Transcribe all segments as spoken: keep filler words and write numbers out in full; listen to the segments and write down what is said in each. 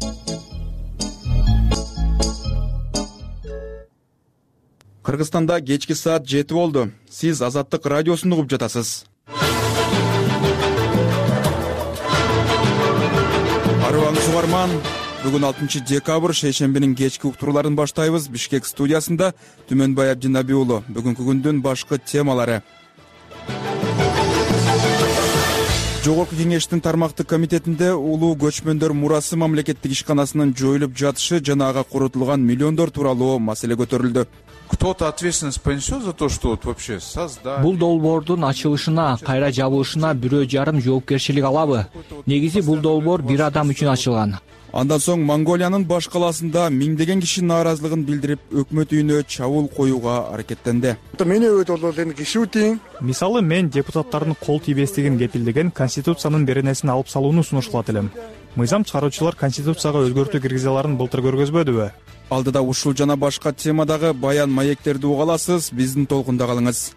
Кыргызстанда кечки саат жети болду. Сиз Азаттык радиосун угуп жатасыз. Арыбаңыз угарман. Бүгүн алтынчы декабрь шейшембинин кечки уктурууларын баштайбыз. Бишкек студиясында Түмөнбай Абдинаби уулу. Бүгүнкү күндүн башкы темалары. Жогорку кеңештин тармактык комитетинде улуу көчмөндөр мурасы мамлекеттик ишканасынын жоюлуп жатышы жана ага коротулган миллиондор тууралуу маселе көтөрүлдү. Кто-то ответственность понесет за то, что вот вообще создать. Бул долбоордун ачылышына, кайра жабылышына бирөө жарым жоопкерчилик алабы? Негизи бул долбоор бир адам үчүн ачылган. Андан соң Монголиянын баш калаасында миңдеген киши нааразылыгын билдирип, өкмөт үйүнө чабуул коюуга аракеттенди. Мисалы, мен депутаттардын кол тийбестигин кепилдеген Конституциянын беренесин алып салууну сунушталат элем. Мыйзам чыгаруучулар Конституцияга өзгөртүү киргизе аларын былтыр көргөзбөдүбү? Алдыда ушул жана башка темадагы баян маектерди уга аласыз, биздин толкунда калыңыз.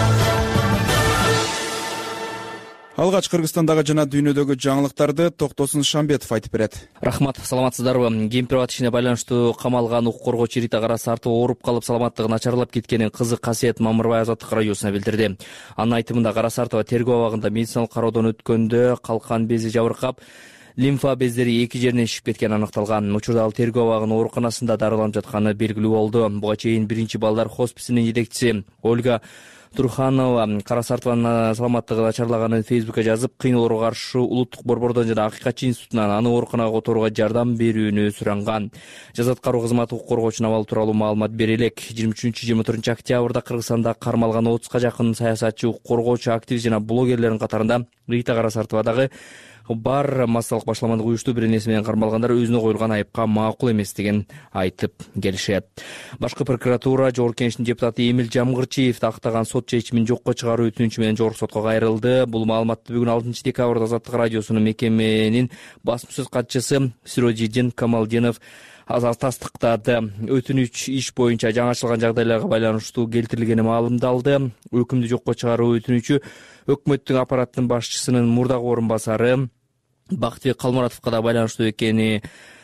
Алгач Кыргызстандагы жана дүйнөдөгү жаңылыктарды Токтосун Шамбетов айтып берет. Рахмат, саламатсыздарбы? Кемпир-абад ишине байланыштуу камалган укук коргоочу Рита Карасартова ооруп калып саламаттыгы начарлап кеткенин кызы Касиет Мамырбай Азаттык радиосуна билдирди. Анын айтымында Карасартова тергөө абагында медициналык кароодон өткөндө калкан бези жабыркап, лимфа бездери эки жеринен шишип кеткени аныкталган. Учурда ал тергөө абагынын ооруканасында дарыланып жатканы белгилүү болду. Буга чейин биринчи балдар хосписинин жетекчиси Ольга Турханова Карасартованын саламаттыгы начарлаганын Фейсбукка жазып, кыйноолорго каршы улуттук борбордон жана Акыйкатчы институтунан аны ооруканага которууга жардам берүүнү суранган. Жаза аткаруу кызматы укук коргоочунун абалы тууралуу маалымат бере элек. жыйырма үчүнчү жыйырма төртүнчү октябрда Кыргызстанда кармалган отузга жакын саясатчы, укук коргоочу, активист жана блогерлердин катарында Рита Карасартова дагы бар. Массалык башламандык уюштуу бир нерсе менен кармалгандар өзүнө коюлган айыпка макул эместигин айтып келишет. Башкы прокуратура Жогорку Кеңештин депутаты Эмил Жамгырчиевди актаган сот чечимин жокко чыгаруу өтүнүчү менен Жогорку сотко кайрылды. Бул маалыматты бүгүн алтынчы декабрда Азаттык радиосунун мекеменин басма сөз катчысы Сирожидин Камалдинов тастыктады. Өтүнүч иш боюнча жаңыртылган жагдайларга байланыштуу келтирилгени маалымдалды. Өкүмдү жокко чыгаруу өтүнүчү өкмөттүн аппараттын башчысынын мурдагы орун басары Бактыбек Калмуратовго да байланыштуу экени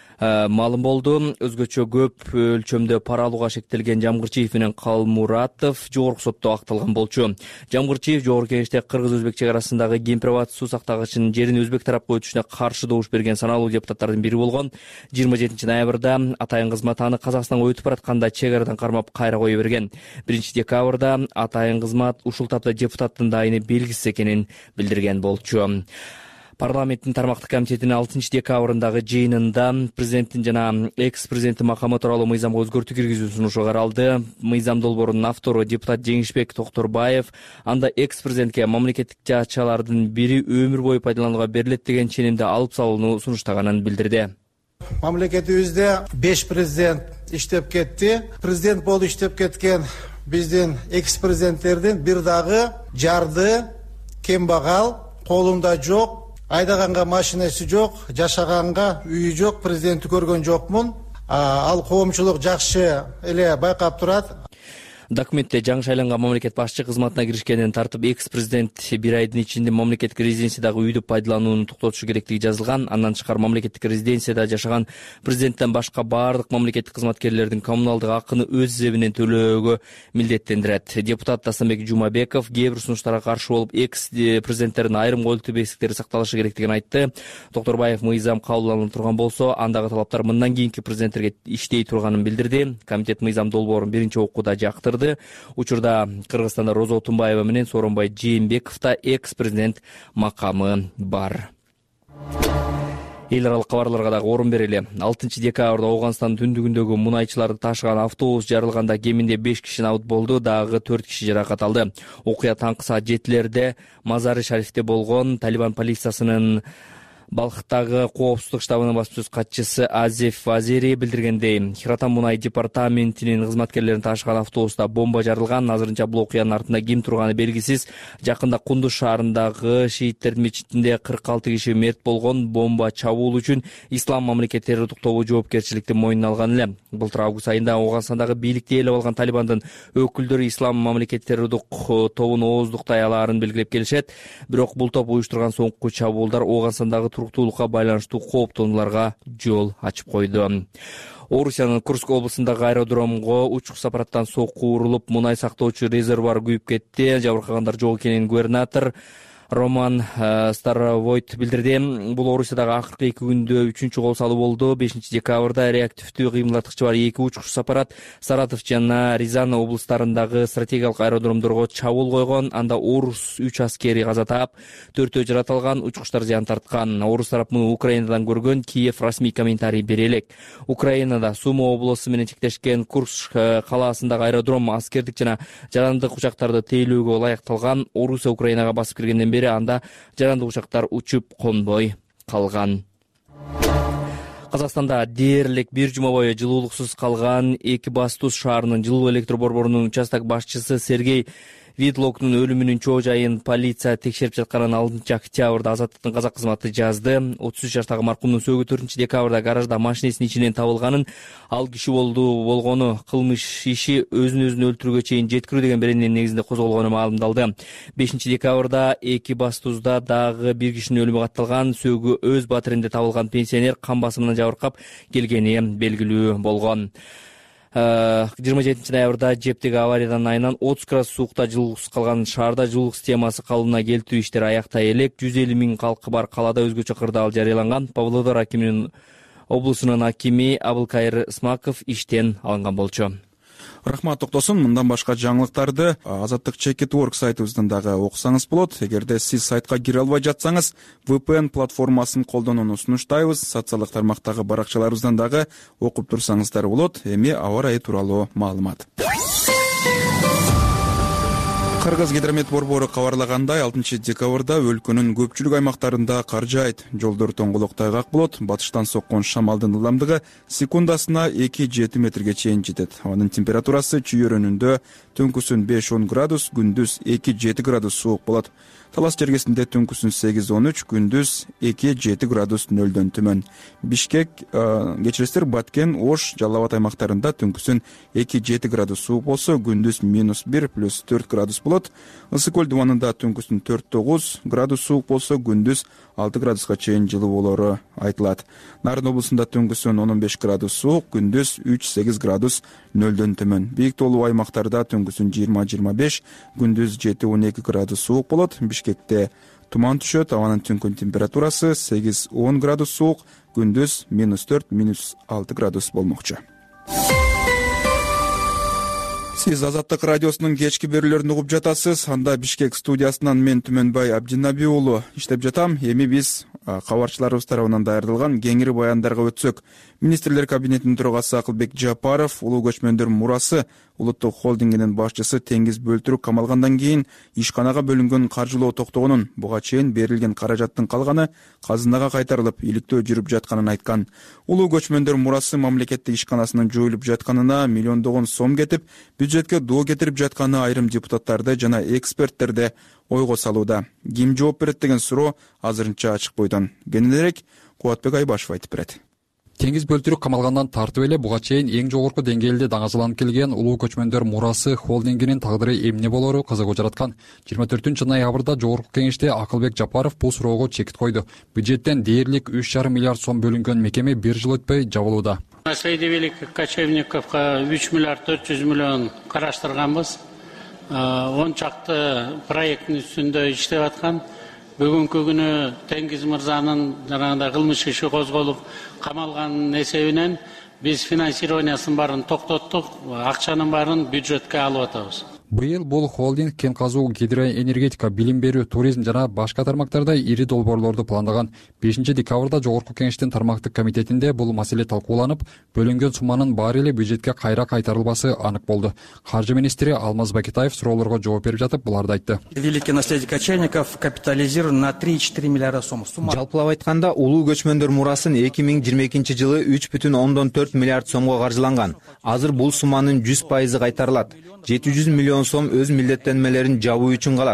маалым болду. Өзгөчө көп өлчөмдө пара алууга шектелген Жамгырчиев менен Калмуратов жогорку сотто акталган болчу. Жамгырчиев Жогорку Кеңеште кыргыз-өзбек чек арасындагы Кемпир-абад суу сактагычынын жерин өзбек тарапка өтүшүнө каршы добуш берген саналуу депутаттардын бири болгон. жыйырма жетинчи ноябрда атайын кызмат аны Казакстанга өтүп баратканда чек арадан кармап кайра кое берген. биринчи декабрда атайын кызмат ушул тапта депутаттын дайыны белгисиз экенин билдирген болчу. Парламенттин тармактык комитетинин алтынчы декабрындагы жыйынында президенттин жана экс-президенттин макамы тууралуу мыйзамга өзгөртүү киргизүү сунушу каралды. Мыйзам долбоорунун автору депутат Жеңишбек Токторбаев анда экс-президентке мамлекеттик жаачалардын бири өмүр бою пайдаланууга берилет деген ченемди алып салууну сунуштаганын билдирди. Мамлекетибизде беш президент иштеп кетти. Президент болуп иштеп кеткен биздин экс-президенттердин бир дагы жарды, кембагал, колунда жок, айдаганга машинеси жок, жашаганга үйү жок, президентти көргөн жокмун. Ал коомчулук жакшы эле байкап турат. Документте жаңы шайланган мамлекет башчы кызматына киришкенин тартып, экс-президент бир айдын ичинде мамлекеттик резиденциядагы үйдү пайдаланууну токтотушу керектиги жазылган. Андан тышкары мамлекеттик резиденцияда жашаган президенттен башка баардык мамлекеттик кызматкерлердин коммуналдык акыны өз эсебинен төлөөгө милдеттендирет. Депутат Дастамбек Жумабеков кээ бир сунуштарга каршы болуп, экс-президенттердин айрым кол тибестиктери сакталышы керектигин айтты. Токторбаев мыйзам кабылданып турган болсо, андагы талаптар мындан кийинки президенттерге иштей турганын билдирди. Комитет мыйзам долбоорун биринчи окууда жактырды. Учурда Кыргызстанда Роза Отунбаева менен Сооронбай Жээнбековда экс-президент макамы бар. Эл аралык кабарларга дагы орун берели. алтынчы декабрда Ооганстандын түндүгүндөгү мунайчыларды ташыган автобус жарылганда кеминде беш киши абыт болду, дагы төрт киши жаракат алды. Окуя таңкы саат жетилерде Мазари Шарифте болгон. Талибан полициясынын Балхтагы коопсуздук штабынын басма сөз катчысы Азеф Вазери билдиргендей, Хиратан мунай департаментинин кызматкерлерин ташыган автобуста бомба жарылган. Азырынча бул окуянын артында ким турганы белгисиз. Жакында Кундуз шаарындагы шииттердин мечитинде кырк алты киши мерт болгон. Бомба чабуул үчүн Ислам мамлекет террорлук тобу жоопкерчиликти мойнуна алган эле. Былтыр август айында Ооганстандагы бийликти ээлеп алган Талибандын өкүлдөрү Ислам мамлекет террорлук тобунун ооздук таялаарын белгилеп келишет. Бирок бул топ уюштурган соңку чабуулдар Ооганстандагы туруктуулукка байланыштуу кооптонууларга жол ачып койду. Орусиянын Курск облусундагы аэродромго учук сапараттан сокку урулуп, мунай сактоочу резервуар күйүп кетти. Жабыркагандар жок экенин губернатор Роман Старовойт билдирди. Бул Орусиядагы акыркы эки күндө үчүнчү кол салуу болду. бешинчи декабрда реактивдүү кыймылдаткычы бар эки учкуч аппарат Саратов жана Рязань облустарындагы стратегиялык аэродромдорго чабуул койгон. Анда орус үч аскери каза таап, төртөө жаратылган, учкучтар зыян тарткан. Орус тарап муну Украинадан көргөн. Киев расмий комментарий бере элек. Украинада Сумо облусу менен чектешкен Курск калаасындагы аэродром аскердик жана жарандык учактарды тейлөөгө ылайыкталган. Орусия Украинага басып киргенден бери анда жарандык учактар учуп конбой калган. Казакстанда дээрлик бир жума бою жылуулуксуз калган Экибастуз шаарынын жылуу электр борборунун участок башчысы Сергей Видлоктун өлүмүнүн чоо жайын полиция текшерип жатканын алтынчы октябрда Азаттыктын казак кызматы жазды. отуз үч жаштагы маркумдун сөөгү төртүнчү декабрда гаражда машинесинин ичинен табылганын, ал киши болду болгону кылмыш иши өзүн өзүн өлтүрүүгө чейин жеткирүү деген берененин негизинде козголгону маалымдалды. бешинчи декабрда Экибастузда дагы бир кишинин өлүмү катталган. Сөөгү өз батиринде табылган пенсионер кан басымынан жабыркап келгени белгилүү болгон. жыйырма жетинчи ноябрда Жептеги авариядан айынан отуз градус суукта жылуулуксуз калган шаарда жылуулук системасы калыбына келтирүү иштери аяктай элек. жүз элүү миң калкы бар калаада өзгөчө кырдаал жарыяланган. Павлодар акиминин облусунун акими Абылкайыр Исмаков иштен алынган болчу. Рахмат токтосун. Мындан башка жаңылыктарды Азаттык Чекит Орг сайтыбыздан дагы окусаңыз болот. Эгерде сиз сайтка кире албай жатсаңыз, ви пи эн платформасын колдонууну сунуштайбыз. Социалдык тармактагы баракчаларыбыздан дагы окуп турсаңыздар болот. Эми аба ырайы тууралуу маалымат. Кыргыз гидромет борбору кабарлагандай, алтынчы декабрда өлкөнүн көпчүлүк аймактарында кар жаайт. Жолдор тоңголок тайгак болот. Батыштан соккон шамалдын ылдамдыгы секундасына эки жети метрге чейин жетет. Абанын температурасы чүйөрөнүндө түнкүсүн беш он градус, күндүз эки жети градус суук болот. Талас жергесинде түнкүсүн сегиз он үч, күндүз эки жети градус нөлдөн төмөн. Бишкек, кечиресиздер, Баткен, Ош, Жалал Абад аймактарында түнкүсүн эки жети градус суук болсо, күндүз минус бир плюс төрт градус болот. Ысык көл дубанында түнкүсүн төрт тогуз градус суук болсо, күндүз алты градуска чейин жылуу болору айтылат. Нарын облусунда түнкүсүн он беш градус суук, күндүз үч сегиз градус нөлдөн төмөн. Бийик тоолуу аймактарда түнкүсүн жыйырма жыйырма беш, күндүз жети он эки градус суук болот. Бишкекте туман түшөт. Абанын түнкүн температурасы сегиз он градус суук, күндүз минус төрт минус алты градус болмокчу. Сиз Азаттык радиосунун кечки берүүлөрүн угуп жатасыз. Анда Бишкек студиясынан мен Түмөнбай Абдинаби уулу иштеп жатам. Эми биз кабарчыларыбыз тарабынан даярдалган кеңири баяндарга өтсөк. Министрлер кабинетинин төрагасы Акылбек Жапаров улуу көчмөндөр мурасы улуттук холдингинин башчысы Теңиз Бөлтүрүк камалгандан кийин ишканага бөлүнгөн каржылоо токтогонун, буга чейин берилген каражаттын калганы казынага кайтарылып, иликтөө жүрүп жатканын айткан. Улуу көчмөндөр мурасы мамлекеттик ишканасынын жоюлуп жатканына миллиондогон сом кетип, бюджетке доо кетирип жатканы айрым депутаттарды жана эксперттерди ойго салууда. Ким жооп берет деген суроо азырынча ачык бойдон. Кененирээк Кубатбек Айбашев айтып берет. Теңиз Бөлтүрүк камалгандан тартып эле буга чейин эң жогорку деңгээлде даңазаланып келген улуу көчмөндөр мурасы холдингинин тагдыры эмне болору кызыгуу жараткан. жыйырма төртүнчү ноябрда жогорку кеңеште Акылбек Жапаров бул суроого чекит койду. Бюджеттен дээрлик үч жарым миллиард сом бөлүнгөн мекеме бир жыл өтпөй жабылууда. Наследие великих кочевниковго үч миллиард төрт жүз миллион караштырганбыз. он чакты проекттин үстүндө иштеп аткан. Бүгүнкү күнү Теңиз мырзанын жанагындай кылмыш иши козголуп камалганын эсебинен биз финансированиясын баарын токтоттук, акчанын баарын бюджетке алып атабыз. Быйыл бул холдинг кен казуу, гидроэнергетика, билим берүү, туризм жана башка тармактарда ири долбоорлорду пландаган. бешинчи декабрда жогорку кеңештин тармактык комитетинде бул маселе талкууланып, бөлүнгөн сумманын баары эле бюджетке кайра кайтарылбасы анык болду. Каржы министри Алмаз Бакетаев суроолорго жооп берип жатып буларды айтты. Великий наследие кочевников капитализирован на три-четыре миллиарда сом. Жалпылап айтканда, улуу көчмөндөр мурасын эки миң жыйырма экинчи жылы үч бүтүн ондон төрт миллиард сомго каржыланган. Азыр бул сумманын жүз пайызы кайтарылат. жети жүз миллион сом өз милдеттенмелерин жабуу үчүн калат.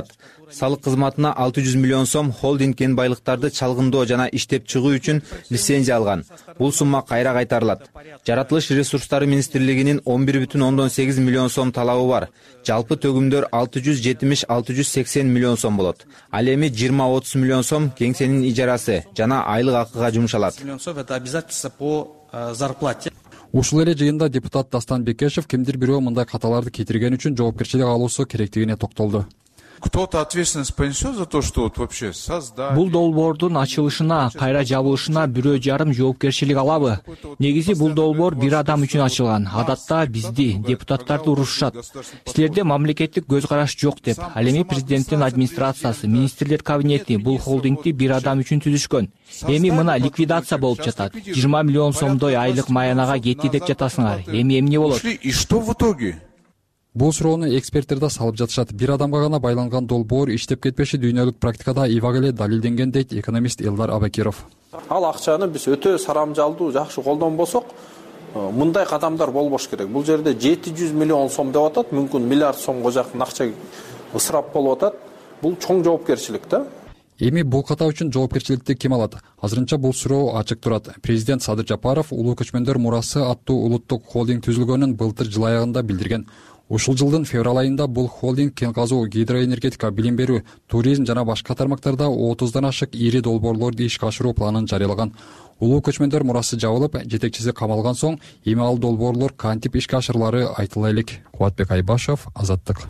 салык кызматына алты жүз миллион сом, холдинг кен байлыктарды чалгындоо жана иштеп чыгуу үчүн лицензия алган. Бул сумма кайра кайтарылат. Жаратылыш ресурстары министрлигинин он бир бүтүн ондон сегиз миллион сом талабы бар. Жалпы төгүмдөр алты жүз жетимиш алты жүз сексен миллион сом болот. Ал эми жыйырма отуз миллион сом кеңсенин ижарасы жана айлык акыга жумшалат. Это обязательство по зарплате. Ушул эле жыйында депутат Дастан Бекешев кимдир бирөө мындай каталарды кетирген үчүн жоопкерчилик алуусу керектигине токтолду. Кто-то ответственность понесет за то, что вот вообще создать. Бул долбоордун ачылышына, кайра жабылышына бирөө жарым жоопкерчилик алабы? Негизи бул долбоор бир адам үчүн ачылган. Адатта бизди, депутаттарды урушушат. Силерде мамлекеттик көз караш жок деп. Ал эми президенттин администрациясы, министрлер кабинети бул холдингди бир адам үчүн түзүшкөн. Эми мына ликвидация болуп жатат. жыйырма миллион сомдой айлык маянага кетти деп жатасыңар. Эми эмне болот? И что в итоге? Бул суроону эксперттер да салып жатышат. Бир адамга гана байланган долбоор иштеп кетпеши дүйнөлүк практикада ибак эле далилденген дейт экономист Элдар Абакиров. Ал акчаны биз өтө сарамжалдуу, жакшы колдонбосок, мындай кадамдар болбош керек. Бул жерде жети жүз миллион сом деп атат, мүмкүн миллиард сомго жакын акча ысырап болуп атат. Бул чоң жоопкерчилик да. Эми бул ката үчүн жоопкерчиликти ким алат? Азырынча бул суроо ачык турат. Президент Садыр Жапаров улуу көчмөндөр мурасы аттуу улуттук холдинг түзүлгөнүн былтыр жыл аягында билдирген. Ушул жылдын февраль айында бул холдинг кен казуу, гидроэнергетика, билим берүү, туризм жана башка тармактарда отуздон ашык ири долбоорлорду ишке ашыруу планын жарыялаган. Улуу көчмөндөр мурасы жабылып, жетекчиси камалган соң, эми ал долбоорлор кантип ишке ашырылары айтыла элек. Кубатбек Айбашев, Азаттык.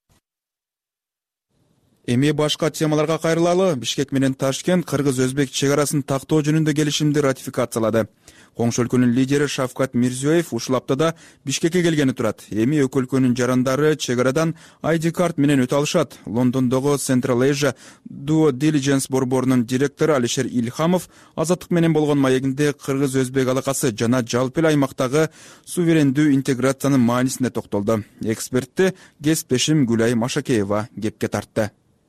Эми башка темаларга кайрылалы. Бишкек менен Ташкент кыргыз-өзбек чек арасын тактоо жөнүндө келишимди ратификациялады. Коңшу өлкөнүн лидери Шавкат Мирзиёев ушул аптада Бишкекке келгени турат. Эми эки өлкөнүн жарандары чек арадан ай ди карт менен өтө алышат. Лондондогу Central Asia Due Diligence борборунун директору Алишер Илхамов Азаттык менен болгон маегинде кыргыз-өзбек алакасы жана жалпы эле аймактагы суверендүү интеграциянын маанисине токтолду. Экспертти кесиптешим Гүлай Машакеева кепке тартты.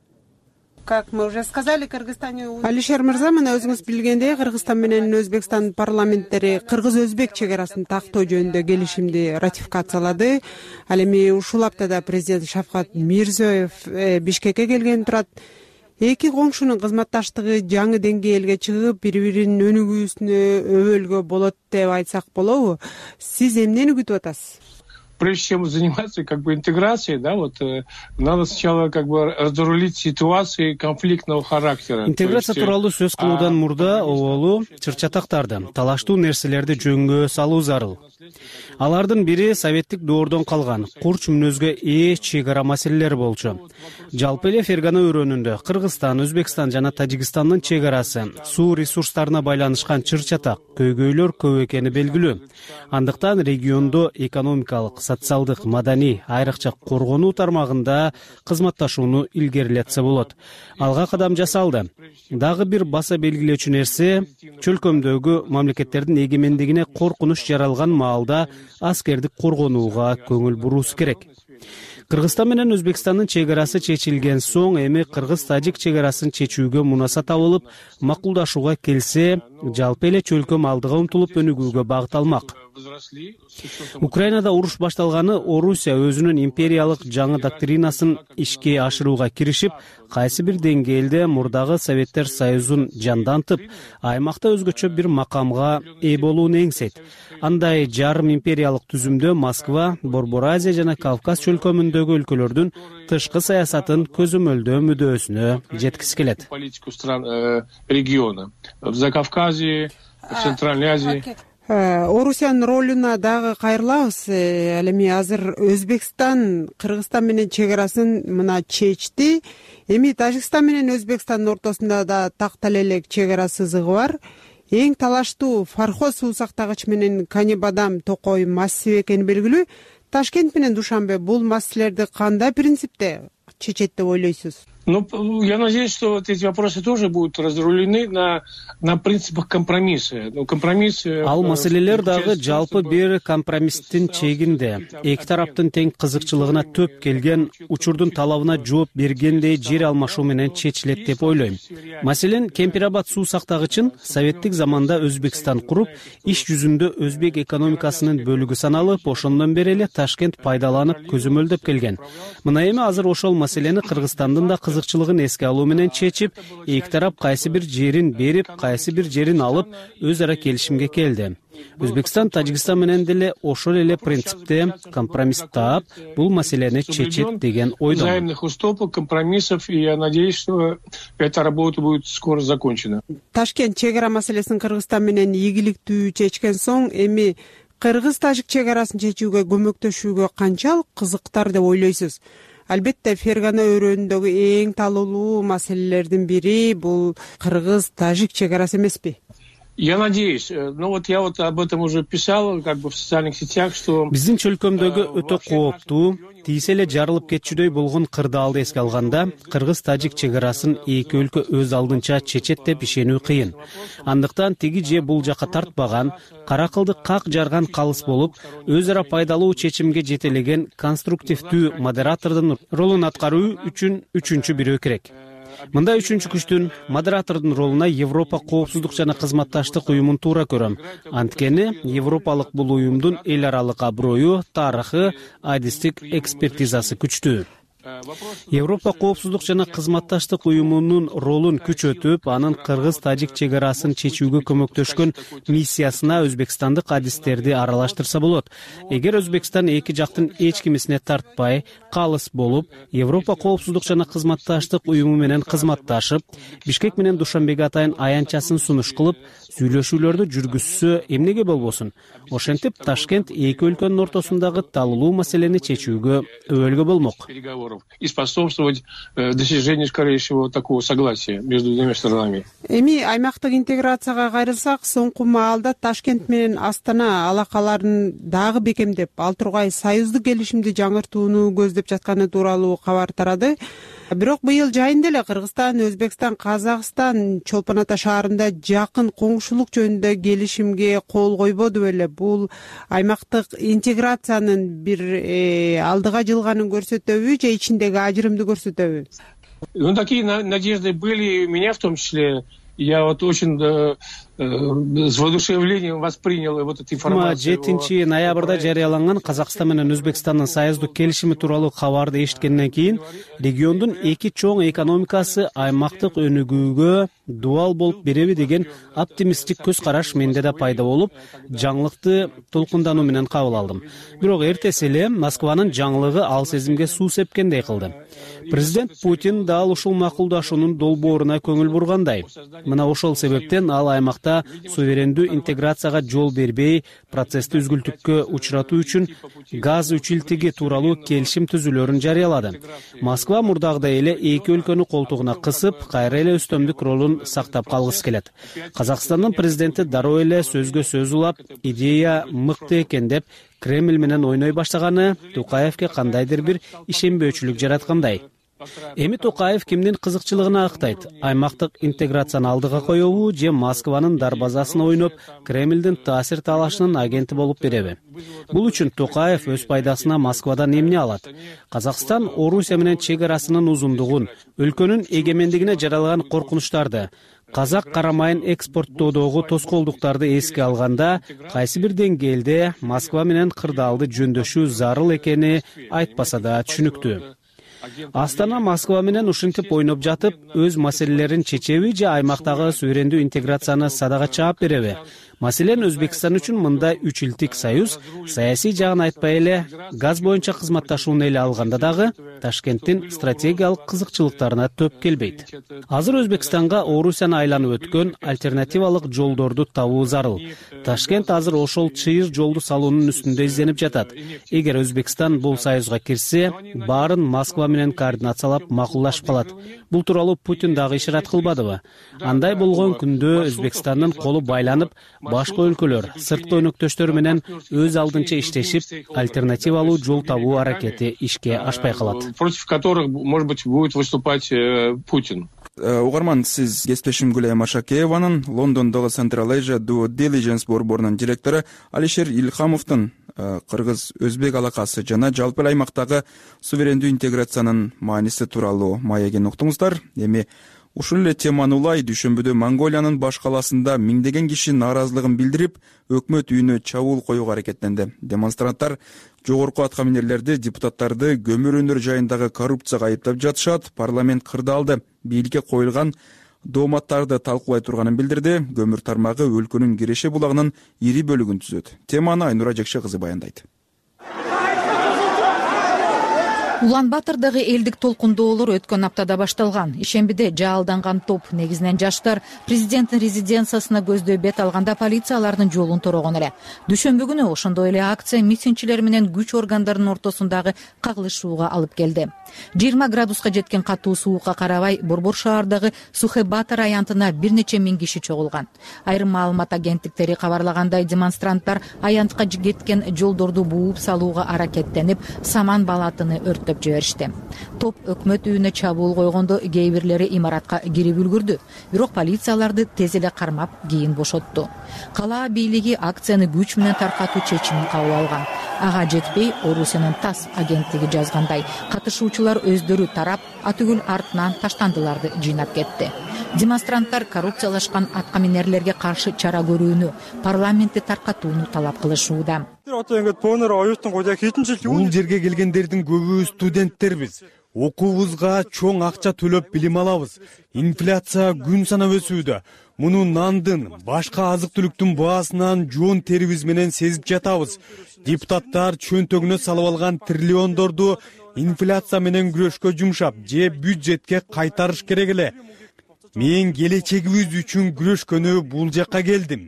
Как мы уже сказали, Кыргызстане... Алишер Мырза, мына өзүңүз билгендей, Кыргызстан менен Өзбекстан парламенттери кыргыз-өзбек чек арасын тактоо жөнүндө келишимди ратификациялады. Ал эми ушул аптада президент Шавкат Мирзиёев Бишкекке келген турат. Эки коңшунун кызматташтыгы жаңы деңгээлге чыгып, бири-биринин өнүгүүсүнө өбөлгө болот деп айтсак болобу? Сиз эмнени күтүп атасыз? Прежде чем заниматься как бы интеграцией, да, вот э, надо сначала как бы разрулить ситуации конфликтного характера. Интеграция тууралуу сөз кылуудан мурда оболу чыр-чатактарды, талаштуу нерселерди жөнгө салуу зарыл. Алардын бири советтик доордон калган курч мүнөзгө ээ чек ара маселелери болчу. Жалпы эле Фергана өрөөнүндө Кыргызстан, Өзбекстан жана Тажикстандын чек арасы суу ресурстарына байланышкан чыр-чатак, көйгөйлөр көп экени белгилүү. Андыктан региондо экономикалык, социалдык, маданий, айрыкча коргонуу тармагында кызматташууну илгерилетсе болот. Алга кадам жасалды. Дагы бир баса белгилечү нерсе, чөлкөмдөгү мамлекеттердин эгемендигине коркунуч жаралган маалда аскердик коргонууга көңүл буруусу керек. Кыргызстан менен Өзбекстандын чек арасы чечилген соң, эми кыргыз-тажик чек арасын чечүүгө мунаса табылып, макулдашууга келсе, жалпы эле чөлкөм алдыга умтулуп өнүгүүгө багытталмак. Украинада уруш башталганы Орусия өзүнүн империялык жаңы доктринасын ишке ашырууга киришип, кайсы бир деңгээлде мурдагы Советтер Союзун жандантып, аймакта өзгөчө бир макамга ээ болууну эңсейт. Андай жарым империялык түзүмдө Москва, Борбор Азия жана Кавказ чөлкөмүндөгү өлкөлөрдүн тышкы саясатын көзөмөлдөө мүдөөсүнө жеткиси келет. Политику стран региона в Закавказье, в Центральной Азии. Орусиянын ролуна дагы кайрылабыз. Ал эми азыр Өзбекстан Кыргызстан менен чек арасын мына чечти. Эми Тажикстан менен Өзбекстандын ортосунда да тактал элек чек ара сызыгы бар. Эң талаштуу Фархоз суу сактагыч менен Канибадам Токой массиви экени белгилүү. Ташкент менен Душанбе бул маселелерди кандай принципте чечет деп ойлойсуз? Ну, я надеюсь, что вот эти вопросы тоже будут разрулены на, на принципах компромисса. Ну, компромисс... Ал маселелер дагы жалпы бир компромисстин чегинде. Эки тараптын тең кызыкчылыгына төп келген, учурдун талабына жооп бергендей жер алмашуу менен чечилет деп ойлойм. Маселен, Кемпирабад суу сактагычын советтик заманда Өзбекстан куруп, иш жүзүндө өзбек экономикасынын бөлүгү саналып, ошондон бери эле Ташкент пайдаланып көзөмөлдөп келген. Мына эми азыр ошол маселени Кыргызстандын да кызыкчылыгын эске алуу менен чечип, эки тарап кайсы бир жерин берип, кайсы бир жерин алып, өз ара келишимге келди. Өзбекстан Тажикстан менен деле ошол эле принципте компромисс таап, бул маселени чечет деген ойдомун. Взаимных уступок, компромиссов, и я надеюсь, что эта работа будет скоро закончена. Ташкент чек ара маселесин Кыргызстан менен ийгиликтүү чечкен соң, эми кыргыз-тажик чек арасын чечүүгө көмөктөшүүгө канчалык кызыктар деп ойлойсуз? Албетте Фергана өрөөнүндөгү эң талуулуу маселелердин бири бул кыргыз-тажик чек арасы эмеспи? Я надеюсь, ну вот я вот об этом уже писал, как бы в социальных сетях, что... Биздин чөлкөмдөгү өтө кооптуу, тийсе эле жарылып кетчүдөй болгон кырдаалды эске алганда, кыргыз-тажик чек арасын эки өлкө өз алдынча чечет деп ишенүү кыйын. Андыктан тиги же бул жака тартпаган, кара кылды как жарган калыс болуп, өз ара пайдалуу чечимге жетелеген конструктивдүү модератордун ролун аткаруу үчүн үчүнчү бирөө керек. Мындай үчүнчү күчтүн модератордун ролуна Европа коопсуздук жана кызматташтык уюмун туура көрөм. Анткени Европалык бул уюмдун эл аралык аброю, тарыхы, адистик экспертизасы күчтүү. Европа коопсуздук жана кызматташтык уюмунун ролун күчөтүп, анын кыргыз-тажик чек арасын чечүүгө көмөктөшкөн миссиясына өзбекстандык адистерди аралаштырса болот. Эгер Өзбекстан эки жактын эч кимисине тартпай, калыс болуп, Европа коопсуздук жана кызматташтык уюму менен кызматташып, Бишкек менен Душанбеге атайын аянтчасын сунуш кылып, сүйлөшүүлөрдү жүргүзсө эмнеге болбосун? Ошентип Ташкент эки өлкөнүн ортосундагы талуулуу маселени чечүүгө өбөлгө болмок. И способствовать достижению скорейшего такого согласия между двумя сторонами. Эми аймактык интеграцияга кайрылсак, соңку маалда Ташкент менен Астана алакаларын дагы бекемдеп, ал тургай союздук келишимди жаңыртууну көздөп жатканы тууралуу кабар тарады. Бирок быйыл жайында эле Кыргызстан, Өзбекстан, Казакстан Чолпон Ата шаарында жакын коңшулук жөнүндө келишимге кол койбоду беле. Бул аймактык интеграциянын бир э, алдыга жылганын көрсөтөбү же ичиндеги ажырымды көрсөтөбү? Ну, такие надежды были у меня в том числе. Я вот очень э, э, с воодушевлением воспринял вот эту информацию. жетинчи ноябрда жарыяланган Казакстан менен Өзбекстандын союздук келишими тууралуу кабарды эшиткенден кийин региондун эки чоң экономикасы аймактык өнүгүүгө дуал болуп береби деген оптимисттик көз караш менде да пайда болуп, жаңылыкты толкундануу менен кабыл алдым. Бирок эртеси эле Москванын жаңылыгы ал сезимге суу сепкендей кылды. Президент Путин дал ушул макулдашуунун долбооруна көңүл бургандай. Мына ошол себептен ал аймакта суверендүү интеграцияга жол бербей, процессти үзгүлтүккө учуратуу үчүн газ үчилтиги тууралуу келишим түзүүлөрүн жарыялады. Москва мурдагыдай эле эки өлкөнү колтугуна кысып, кайра эле өстөмдүк ролун сактап калгысы келет. Казакстандын президенти дароо эле сөзгө сөз улап, идея мыкты экен деп Кремль менен ойной баштаганы Токаевке кандайдыр бир ишенбөөчүлүк жараткандай. Эми Токаев кимдин кызыкчылыгына актайт? Аймактык интеграцияны алдыга коебу же Москванын дарбазасын ойноп, Кремлдин таасир талашынын агенти болуп береби? Бул үчүн Токаев өз пайдасына Москвадан эмне алат? Казакстан Орусия менен чек арасынын узундугун, өлкөнүн эгемендигине жаралган коркунучтарды, казак карамайын экспорттоодогу тоскоолдуктарды эске алганда, кайсы бир деңгээлде Москва менен кырдаалды жөндөшүү зарыл экени айтпаса да түшүнүктүү. Астана Москва менен ушинтип ойноп жатып, өз маселелерин чечеби же аймактагы суверендүү интеграцияны садага чаап береби? Маселен, Өзбекстан үчүн мындай үч илтик союз саясий жагын айтпай эле газ боюнча кызматташууну эле алганда дагы Ташкенттин стратегиялык кызыкчылыктарына төп келбейт. Азыр Өзбекстанга Орусияны айланып өткөн альтернативалык жолдорду табуу зарыл. Ташкент азыр ошол чыйыр жолду салуунун үстүндө изденип жатат. Эгер Өзбекстан бул союзга кирсе, баарын Москва менен координациялап макулдашып калат. Бул тууралуу Путин дагы ишарат кылбадыбы? Андай болгон күндө Өзбекстандын колу байланып, башка өлкөлөр, сырткы өнөктөштөр менен өз алдынча иштешип, альтернативалуу жол табуу аракети ишке ашпай калат. Против которых, может быть, будет выступать Путин. Угарман, сиз кесиптешим Гүлай Машакееванын Лондондогу Central Asia Due Diligence борборунун директору Алишер Илхамовдун кыргыз-өзбек алакасы жана жалпы аймактагы суверендүү интеграциянын мааниси тууралуу маегин уктуңуздар. Эми Ушул эле теманы улай дүйшөмбүдө Монголиянын баш калаасында миңдеген киши нааразылыгын билдирип, өкмөт үйүнө чабуул коюуга аракеттенди. Демонстранттар жогорку атка минерлерди, депутаттарды көмүр өндүрүү жайындагы коррупцияга айыптап жатышат, парламент кырдаалды, бийликке коюлган дооматтарды талкуулай турганын билдирди. Көмүр тармагы өлкөнүн Киреше булагынын ири бөлүгүн түзөт. Теманы Айнура Жекше кызы баяндайт. Улан Батырдагы элдик толкундоолор өткөн аптада башталган. Ишембиде жаалданган топ, негизинен жаштар, президенттин резиденциясына көздөй бет алганда полициялардын жолун торогон эле. Дүйшөмбү күнү ошондой эле акция митингчилер менен күч органдарынын ортосундагы кагылышууга алып келди. жыйырма градуска жеткен катуу суукка карабай, Борбор шаардагы Сухэ-Батыр аянтына бир нече миң киши чогулган. Айрым маалымат агенттиктери кабарлагандай, демонстранттар аянтка кеткен жолдорду бууп салууга аракеттенип, саман балатыны өрттөп жиберишти. Топ өкмөт үйүнө чабуул койгондо кээ бирлери имаратка кирип үлгүрдү. Бирок полицияларды тез эле кармап, кийин бошотту. Калаа бийлиги акцияны күч менен таркатуу чечимин кабыл алган. Ага жетпей, Орусиянын ТАСС агенттиги жазгандай, катышуучулар өздөрү тарап, атүгүл артынан таштандыларды жыйнап кетти. Демонстранттар коррупциялашкан атка минерлерге каршы чара көрүүнү, парламентти таркатууну талап кылышууда. Бул жерге келгендердин көбү студенттербиз. Окуубузга чоң акча төлөп билим алабыз. Инфляция күн санап өсүүдө. Муну нандын, башка азык-түлүктүн баасынан жоон терибиз менен сезип жатабыз. Депутаттар чөнтөгүнө салып алган триллиондорду инфляция менен күрөшкө жумшап, же бюджетке кайтарыш керек эле. Мен келечегибиз үчүн күрөшкөнү бул жакка келдим.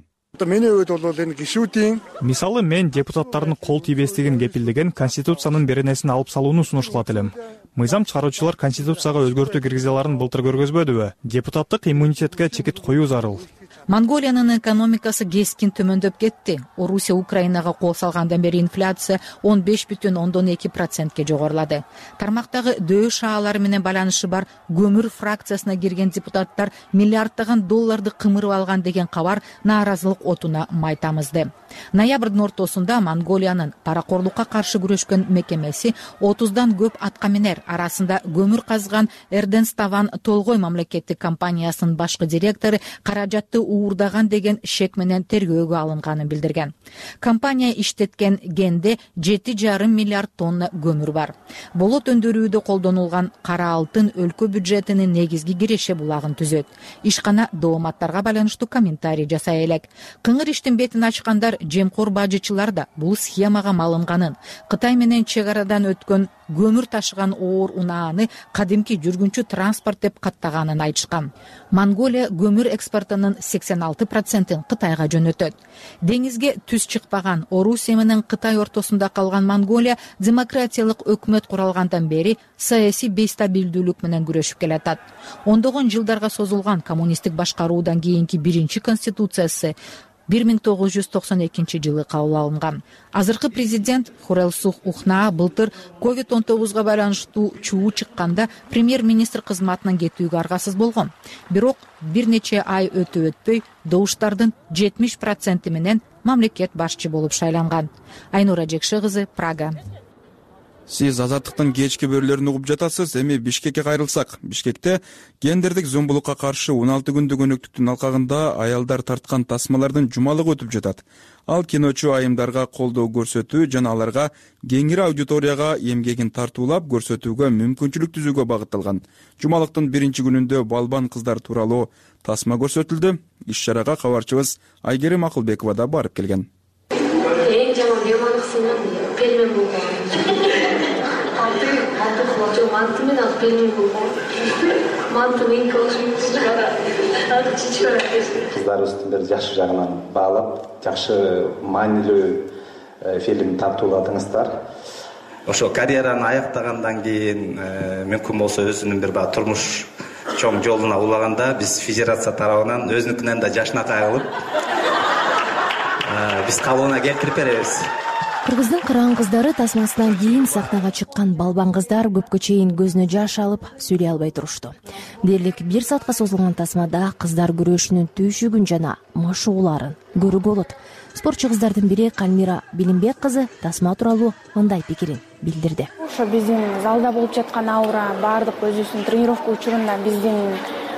Мисалы, мен депутаттардын кол тийбестигин кепилдеген Конституциянын беренесин алып салууну сунушталат элем. Мыйзам чыгаруучулар Конституцияга өзгөртүү киргизе былтыр көргөзбөдүбү? Депутаттык иммунитетке чекит коюу зарыл. Монголиянын экономикасы кескин төмөндөп кетти. Орусия Украинага кол салгандан бери инфляция он беш бүтүн ондон эки процентке жогорулады. Тармактагы дөү шаалары менен байланышы бар көмүр фракциясына кирген депутаттар миллиарддаган долларды кымырып алган деген кабар нааразылык отуна май тамызды. Ноябрдын ортосунда Монголиянын паракорлукка каршы күрөшкөн мекемеси отуздан көп атка минер арасында көмүр казган Эрденставан Толгой мамлекеттик компаниясынын башкы директору каражатты уурдаган деген шек менен тергөөгө алынганын билдирген. Компания иштеткен генде жети жарым миллиард тонна көмүр бар. Болот өндүрүүдө колдонулган кара алтын өлкө бюджетинин негизги киреше булагын түзөт. Ишкана дооматтарга байланыштуу комментарий жасай элек. Кыңыр иштин бетин ачкандар жемкор бажычылар да бул схемага малынганын, Кытай менен чек арадан өткөн көмүр ташыган оор унааны кадимки жүргүнчү транспорт деп каттаганын айтышкан. Монголия көмүр экспортунун сексен алты процентин Кытайга жөнөтөт. Деңизге түз чыкпаган Орусия менен Кытай ортосунда калган Монголия демократиялык өкмөт куралгандан бери саясий бейстабилдүүлүк менен күрөшүп келатат. Ондогон жылдарга созулган коммунисттик башкаруудан кийинки биринчи конституциясы бир миң тогуз жүз токсон экинчи жылы кабыл алынган. Азыркы президент Хурэлсух Ухнаа былтыр ковид он тогузга байланыштуу чуу чыкканда премьер-министр кызматынан кетүүгө аргасыз болгон. Бирок бир нече ай өтө өтпөй добуштардын жетимиш проценти менен мамлекет башчы болуп шайланган. Айнура Жекше кызы, Прага. Сиз азаттыктын кечки бөлүлөрүн угуп жатасыз. Эми Бишкекке кайрылсак. Бишкекте гендердик зомбулукка каршы он алты күндүк өнөктүктүн алкагында аялдар тарткан тасмалардын жумалыгы өтүп жатат. Ал киночу айымдарга колдоо көрсөтүү жана аларга кеңири аудиторияга эмгегин тартуулап көрсөтүүгө мүмкүнчүлүк түзүүгө багытталган. Жумалыктын биринчи күнүндө балбан кыздар тууралуу тасма көрсөтүлдү. Иш чарага кабарчыбыз Айгерим Акылбекова да барып келген. Эң жаман ямандыксынан пельмен болгон. Манты мен алып пельмен болгон. Манты мен кыздарыбыздын жакшы жагынан баалап, жакшы маанилүү фильм тартууладыңыздар. Ошо карьераны аяктагандан кийин мүмкүн болсо өзүнүн бир баа турмуш чоң жолуна улаганда биз федерация тарабынан өзүнүкүнөн да жашынакай кылып биз калыбына келтирип беребиз. Кыргыздын кыргын кыздары тасмасынан кийин сахнага чыккан балбан кыздар көпкө чейин көзүнө жаш алып сүйлөй албай турушту. Дээрлик бир саатка созулган тасмада кыздар күрөшүнүн түйшүгүн жана машыгууларын көрүүгө болот. Спортчу кыздардын бири Калмира Билимбек кызы тасма тууралуу мындай пикирин билдирди. Ошо биздин залда болуп жаткан аура баардык өзүбүздүн тренировка учурунда биздин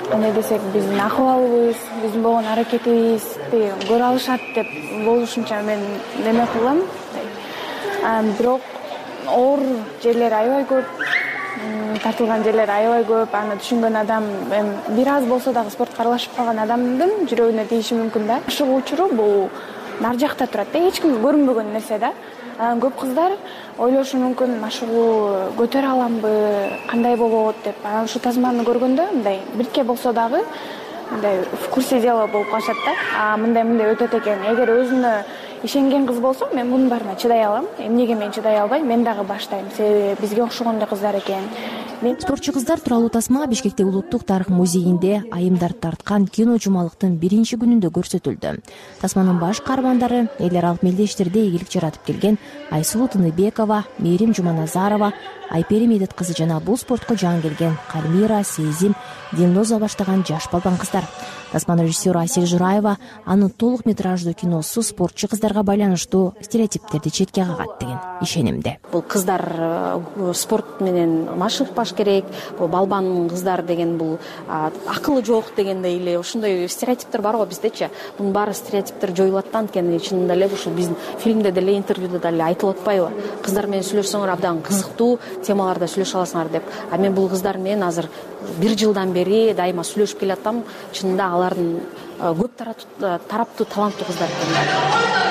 эмне десек, биздин акыбалыбыз, биздин болгон аракетибизди көрө алышат деп болушунча мен неме кылам. Бирок оор жерлери аябай көп, тартылган жерлери аябай көп. Аны түшүнгөн адам, мен бир аз болсо дагы спортко аралашып калган адамдын жүрөгүнө тийиши мүмкүн да. Ашыгуу учуру бул нар жакта турат да, эч кимге көрүнбөгөн нерсе да. Анан көп кыздар ойлошу мүмкүн, машыгуу көтөрө аламбы, кандай болот деп. Анан ушу тасманы көргөндө мындай бирке болсо дагы мындай в курсе дела болуп калышат да. А мындай мындай өтөт экен. Эгер өзүнө ишенген кыз болсо, мен мунун баарына чыдай алам. Эмнеге мен чыдай албайм? Мен дагы баштайм. Себеби бизге окшогон эле кыздар экен. Спортчу кыздар тууралуу тасма Бишкектеги Улуттук тарых музейинде айымдар тарткан кино жумалыктын биринчи күнүндө көрсөтүлдү. Тасманын баш каармандары эл аралык мелдештерде ийгилик жаратып келген Айсулуу Тыныбекова, Мээрим Жуманазарова, Айпери Медет кызы жана бул спортко жан келген Кальмира, Сезим, Дилноза баштаган жаш балбан кыздар. Тасманын режиссеру Асель Жураева анын толук метраждуу киносу спортчу кыздарга байланыштуу стереотиптерди четке кагат деген ишенимде. Бул кыздар спорт менен машыгышпаш керек, бул балбан кыздар деген бул акылы жок дегендей эле ушундай стереотиптер бар го биздечи. Бунун баары стереотиптер жоюлат да, анткени чынында эле ушул биздин фильмде деле, интервьюда деле айтылып атпайбы? Кыздар менен сүйлөшсөңөр абдан кызыктуу темаларда сүйлөшө аласыңар деп. А мен бул кыздар менен азыр бир жылдан бери дайыма сүйлөшүп келатам. Чынында алардын көп тараптуу таланттуу кыздар экен.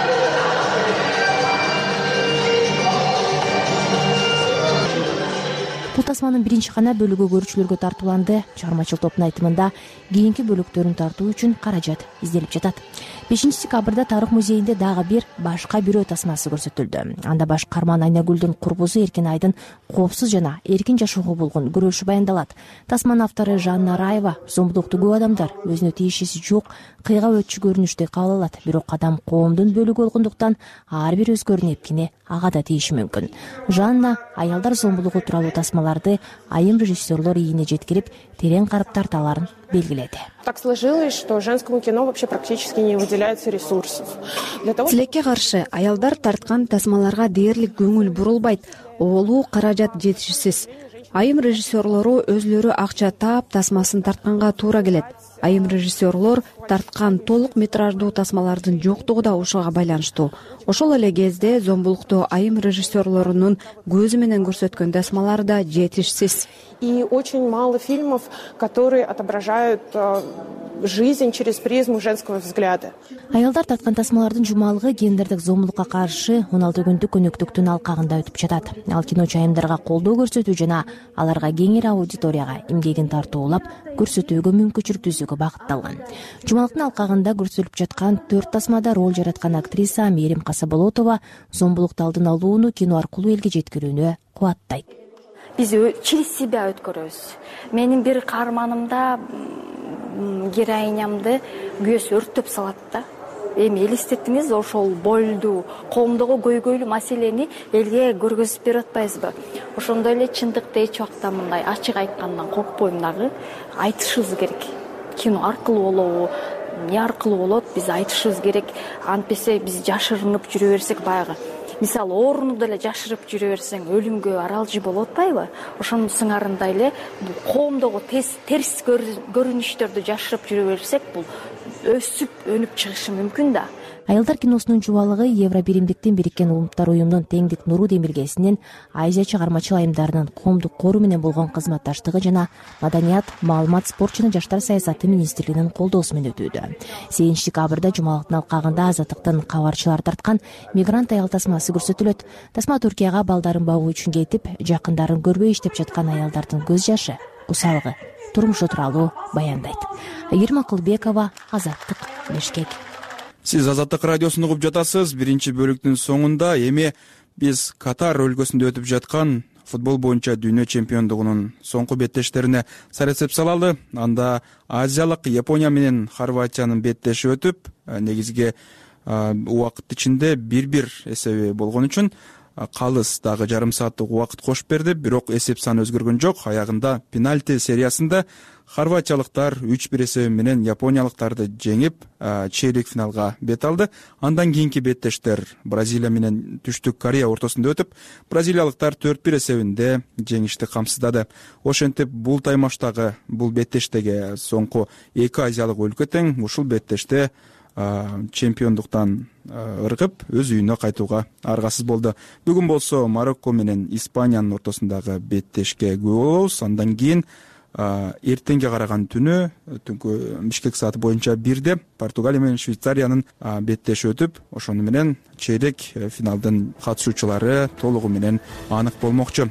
Бул тасманын биринчи гана бөлүгү көрүүчүлөргө тартууланды. Чыгармачыл топтун айтымында кийинки бөлүктөрүн тартуу үчүн каражат изделип жатат. бешинчи декабрда Тарых музейинде дагы бир башка бирөө тасмасы көрсөтүлдү. Анда баш каарман Айнагүлдүн курбузу Эркин Айдын коопсуз жана эркин жашоого болгон күрөшү баяндалат. Тасманын автору Жанна Раева зомбулукту көп адамдар өзүнө тиешеси жок кыйга өтчү көрүнүштөй кабыл алат. Бирок адам коомдун бөлүгү болгондуктан ар бир өзгөрүүнүн эпкини ага да тийиши мүмкүн. Жанна аялдар зомбулугу тууралуу тасмаларды айым режиссерлор ийине жеткирип, терең карап тарталарын белгиледи. Так сложилось, что женскому кино вообще практически не выделяется ресурсов. Тилекке каршы аялдар тарткан тасмаларга дээрлик көңүл бурулбайт, оолуу каражат жетишсиз. Айым режиссерлору өзлөрү акча таап тасмасын тартканга туура келет. Айым режиссерлор тарткан толук метраждуу тасмалардын жоктугу да ошого байланыштуу. Ошол эле кезде зомбулукту айым режиссерлорунун көзү менен көрсөткөн тасмалары да жетишсиз. И очень мало фильмов, которые отображают жизнь через призму женского взгляда. Аялдар тарткан тасмалардын жумалыгы гендердик зомбулукка каршы он алты күндүк өнөктүктүн алкагында өтүп жатат. Ал киночу айымдарга колдоо көрсөтүү жана аларга кеңири аудиторияга эмгегин тартуулап көрсөтүүгө мүмкүнчүлүк түзүүгө багытталган. Жумалыктын алкагында көрсөтүлүп жаткан төрт тасмада роль жараткан актриса Мээрим Касаболотова зомбулукту алдын алууну кино аркылуу элге жеткирүүнү кубаттайт. Биз через себя өткөрөбүз. Менин бир каарманымда героинямды күйөөсү өрттөп салат да. Эми элестеттиңиз, ошол болду, коомдогу көйгөйлүү маселени элге көргөзүп берип атпайсызбы? Ошондой эле чындыкты эч убакта мындай ачык айткандан коркпойм дагы. Айтышыбыз керек. Кино аркылуу болобу, эмне аркылуу болот, биз айтышыбыз керек. Антпесе биз жашырынып жүрө берсек баягы. Мисалы, ооруну деле жашырып жүрө берсең өлүмгө аралжы болуп атпайбы? Ошонун сыңарындай эле коомдогу терс көрүнүштөрдү жашырып жүрө берсек, бул өсүп өнүп чыгышы мүмкүн да. Аялдар киносунун жубалыгы Евро биримдиктин Бириккен Улуттар уюмунун теңдик нуру демилгесинин Азия чыгармачыл айымдарынын коомдук кору менен болгон кызматташтыгы жана Маданият, маалымат, спорт жана жаштар саясаты министрлигинин колдоосу менен өтүүдө. сегизинчи декабрда жумалыктын алкагында Азаттыктын кабарчылары тарткан мигрант аял тасмасы көрсөтүлөт. Тасма Түркияга балдарын багуу үчүн кетип, жакындарын көрбөй иштеп жаткан аялдардын көз жашы, кусалыгы, турмушу тууралуу баяндайт. Айгерим Акылбекова, Азаттык, Бишкек. Сиз Азаттык радиосун угуп жатасыз. Биринчи бөлүктүн соңунда эми биз Катар өлкөсүндө өтүп жаткан футбол боюнча дүйнө чемпиондугунун соңку беттештерине сарасеп салалы. Анда азиялык Япония менен Хорватиянын беттеши өтүп, негизги убакыт ичинде бир бир эсеби болгон үчүн калыс дагы жарым сааттык убакыт кошуп берди, бирок эсеп саны өзгөргөн жок. Аягында пенальти сериясында хорватиялыктар үч бир эсеби менен япониялыктарды жеңип, чейрек финалга бет алды. Андан кийинки беттештер Бразилия менен Түштүк Корея ортосунда өтүп, бразилиялыктар төрт бир эсебинде жеңишти камсыздады. Ошентип бул таймаштагы бул беттештеги соңку эки азиялык өлкө тең. Ушул беттеште чемпиондуктан ыргып өз үйүнө кайтууга аргасыз болду. Бүгүн болсо Марокко менен Испаниянын ортосундагы беттешке күбө болобуз. Андан кийин эртеңге караган түнү түнкү Бишкек сааты боюнча бирде Португалия менен Швейцариянын беттеши өтүп, ошону менен чейрек финалдын катышуучулары толугу менен анык болмокчу.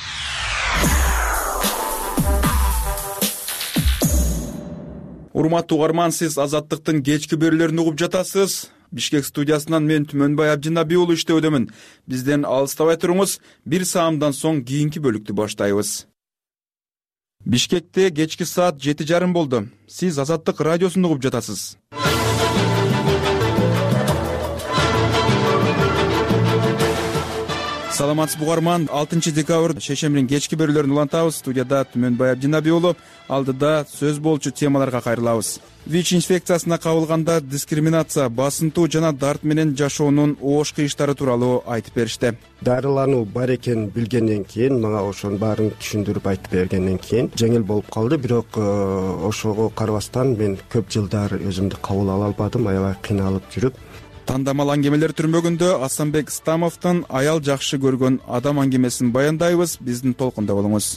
Урматтуу угарман, сиз Азаттыктын кечки берүүлөрүн угуп жатасыз. Бишкек студиясынан мен Түмөнбай Абдинабий уулу иштөөдөмүн. Бизден алыстабай туруңуз. Бир саамдан соң кийинки бөлүктү баштайбыз. Бишкекте кечки саат жети жарым болду. Сиз Азаттык радиосун угуп жатасыз. Саламатсызбы угарман, алтынчы декабрь шейшембинин кечки берүүлөрүн улантабыз. Студияда Түмөнбай Абдинабий уулу. Алдыда сөз болчу темаларга кайрылабыз. ВИЧ инфекциясына кабылганда дискриминация, басынтуу жана дарт менен жашоонун оош кыйыштары тууралуу айтып беришти. Дарылануу бар экенин билгенден кийин, мага ошонун баарын түшүндүрүп айтып бергенден кийин жеңил болуп калды. Бирок ошого карабастан мен көп жылдар өзүмдү кабыл ала албадым, аябай кыйналып жүрүп. Тандамал аңгемелер түрмөгүндө Асанбек Стамовдун аял жакшы көргөн адам аңгемесин баяндайбыз. Биздин толкунда болуңуз.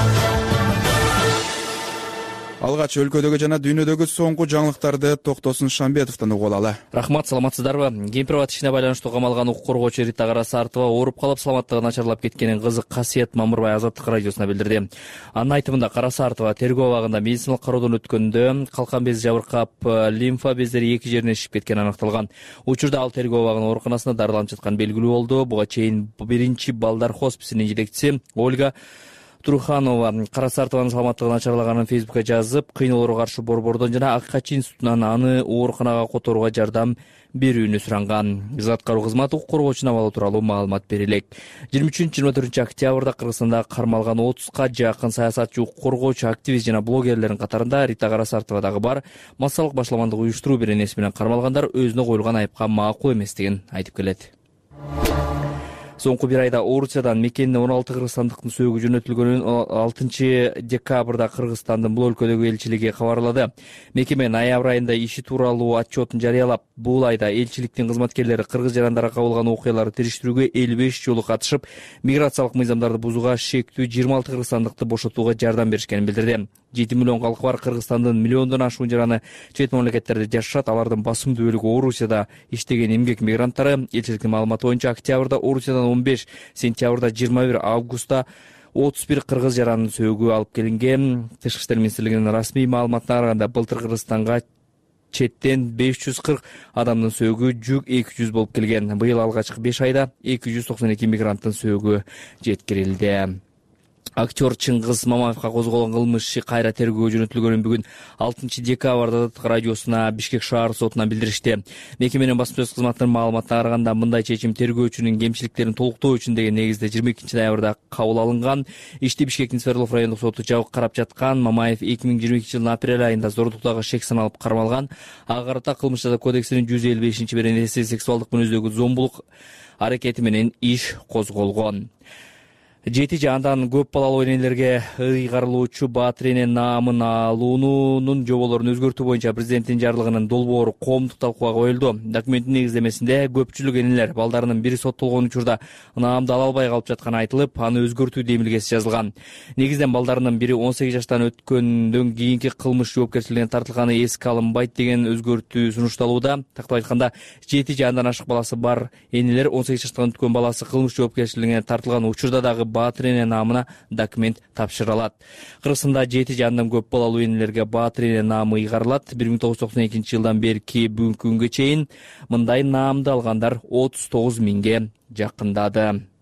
Алгач өлкөдөгү жана дүйнөдөгү соңку жаңылыктарды Токтосун Шамбетовдон угуп алалы. Рахмат, саламатсыздарбы? Кемпир-абад ишине байланыштуу камалган укук коргоочу Рита Карасартова ооруп калып, саламаттыгы начарлап кеткенин кызы Касиет Мамырбай Азаттык радиосуна билдирди. Анын айтымында Карасартова тергөө абагында медициналык кароодон өткөндө калкан бези жабыркап, лимфа бездери эки жерине шишип кеткени аныкталган. Учурда ал тергөө абагынын ооруканасында дарыланып жатканы белгилүү болду. Буга чейин биринчи балдар хосписинин жетекчиси Ольга Труханова Карасартованын саламаттыгы начарлаганын Фейсбукка жазып, кыйноолорго каршы борбордон жана Аккач институтунан аны ооруканага которууга жардам берүүнү суранган. Аткаруу кызматы укук коргоочунун абалы тууралуу маалымат бере элек. жыйырма үчүнчү жыйырма төртүнчү октябрда Кыргызстанда кармалган отузга жакын саясатчы, укук коргоочу, активист жана блогерлердин катарында Рита Карасартова дагы бар. Массалык башламандык уюштуруу беренеси менен кармалгандар өзүнө коюлган айыпка макул эместигин айтып келет. Соңку бир айда Орусиядан мекенине он алты кыргызстандыктын сөөгү жөнөтүлгөнүн алтынчы декабрда Кыргызстандын бул өлкөдөгү элчилиги кабарлады. Мекеме ноябрь айында иши тууралуу отчетун жарыялап, бул айда элчиликтин кызматкерлери кыргыз жарандарга кабылган окуяларды териштирүүгө элүү беш жолу катышып, миграциялык мыйзамдарды бузууга шектүү жыйырма алты кыргызстандыкты бошотууга жардам беришкенин билдирди. жети миллион калкы бар Кыргызстандын миллиондон ашуун жараны чет мамлекеттерде жашашат. Алардын басымдуу бөлүгү Орусияда иштеген эмгек мигранттары. Элчиликтин маалыматы боюнча октябрда Орусиядан он беш, сентябрда жыйырма бир, августта отуз бир кыргыз жаранын сөөгү алып келинген. Тышкы иштер министрлигинин расмий маалыматына караганда былтыр Кыргызстанга четтен беш жүз кырк адамдын сөөгү жүк эки жүз болуп келген. Быйыл алгачкы беш айда эки жүз токсон эки мигранттын сөөгү жеткирилди. Актер Чыңгыз Мамаевка козголгон кылмыш иши кайра тергөөгө жөнөтүлгөнүн бүгүн алтынчы декабрда радиосуна Бишкек шаар сотунан билдиришти. Мекеменин басма сөз кызматынын маалыматына караганда, мындай чечим тергөөчүнүн кемчиликтерин толуктоо үчүн деген негизде жыйырма экинчи ноябрда кабыл алынган. Ишти Бишкектин Свердлов райондук соту жабык карап жаткан. Мамаев эки миң жыйырма экинчи жылдын апрель айында зордуктагы шек саналып кармалган. Ага карата кылмыш жаза кодексинин жүз элүү бешинчи беренеси сексуалдык мүнөздөгү зомбулук аракети менен иш козголгон. Жети же андан көп балалуу энелерге ыйгарылуучу Баатренен наамын алуунун жоболорун өзгөртүү боюнча президенттин жарлыгынын долбоору коомдук талкууга коюлду. Документтин негиздемесинде көпчүлүк энелер балдарынын бири соттолгон учурда наамды ала албай калып жатканы айтылып, аны өзгөртүү демилгеси жазылган. Негизден балдарынын бири он сегиз жаштан өткөндөн кийинки кылмыш жоопкерчилигине тартылганы эске алынбайт деген өзгөртүү сунушталууда. Тактап айтканда, жети же андан ашык баласы бар энелер он сегиз жаштан өткөн баласы кылмыш жоопкерчилигине тартылган учурда дагы Баатренен наамына документ тапшыра алат. Кыргызстанда жети же андан көп балалуу энелерге Баатренен наамы ыйгарылат. бир миң тогуз жүз токсон экинчи жылдан берки бүгүнкү күнгө чейин мындай наамды алгандар отуз тогуз миңге жакындады.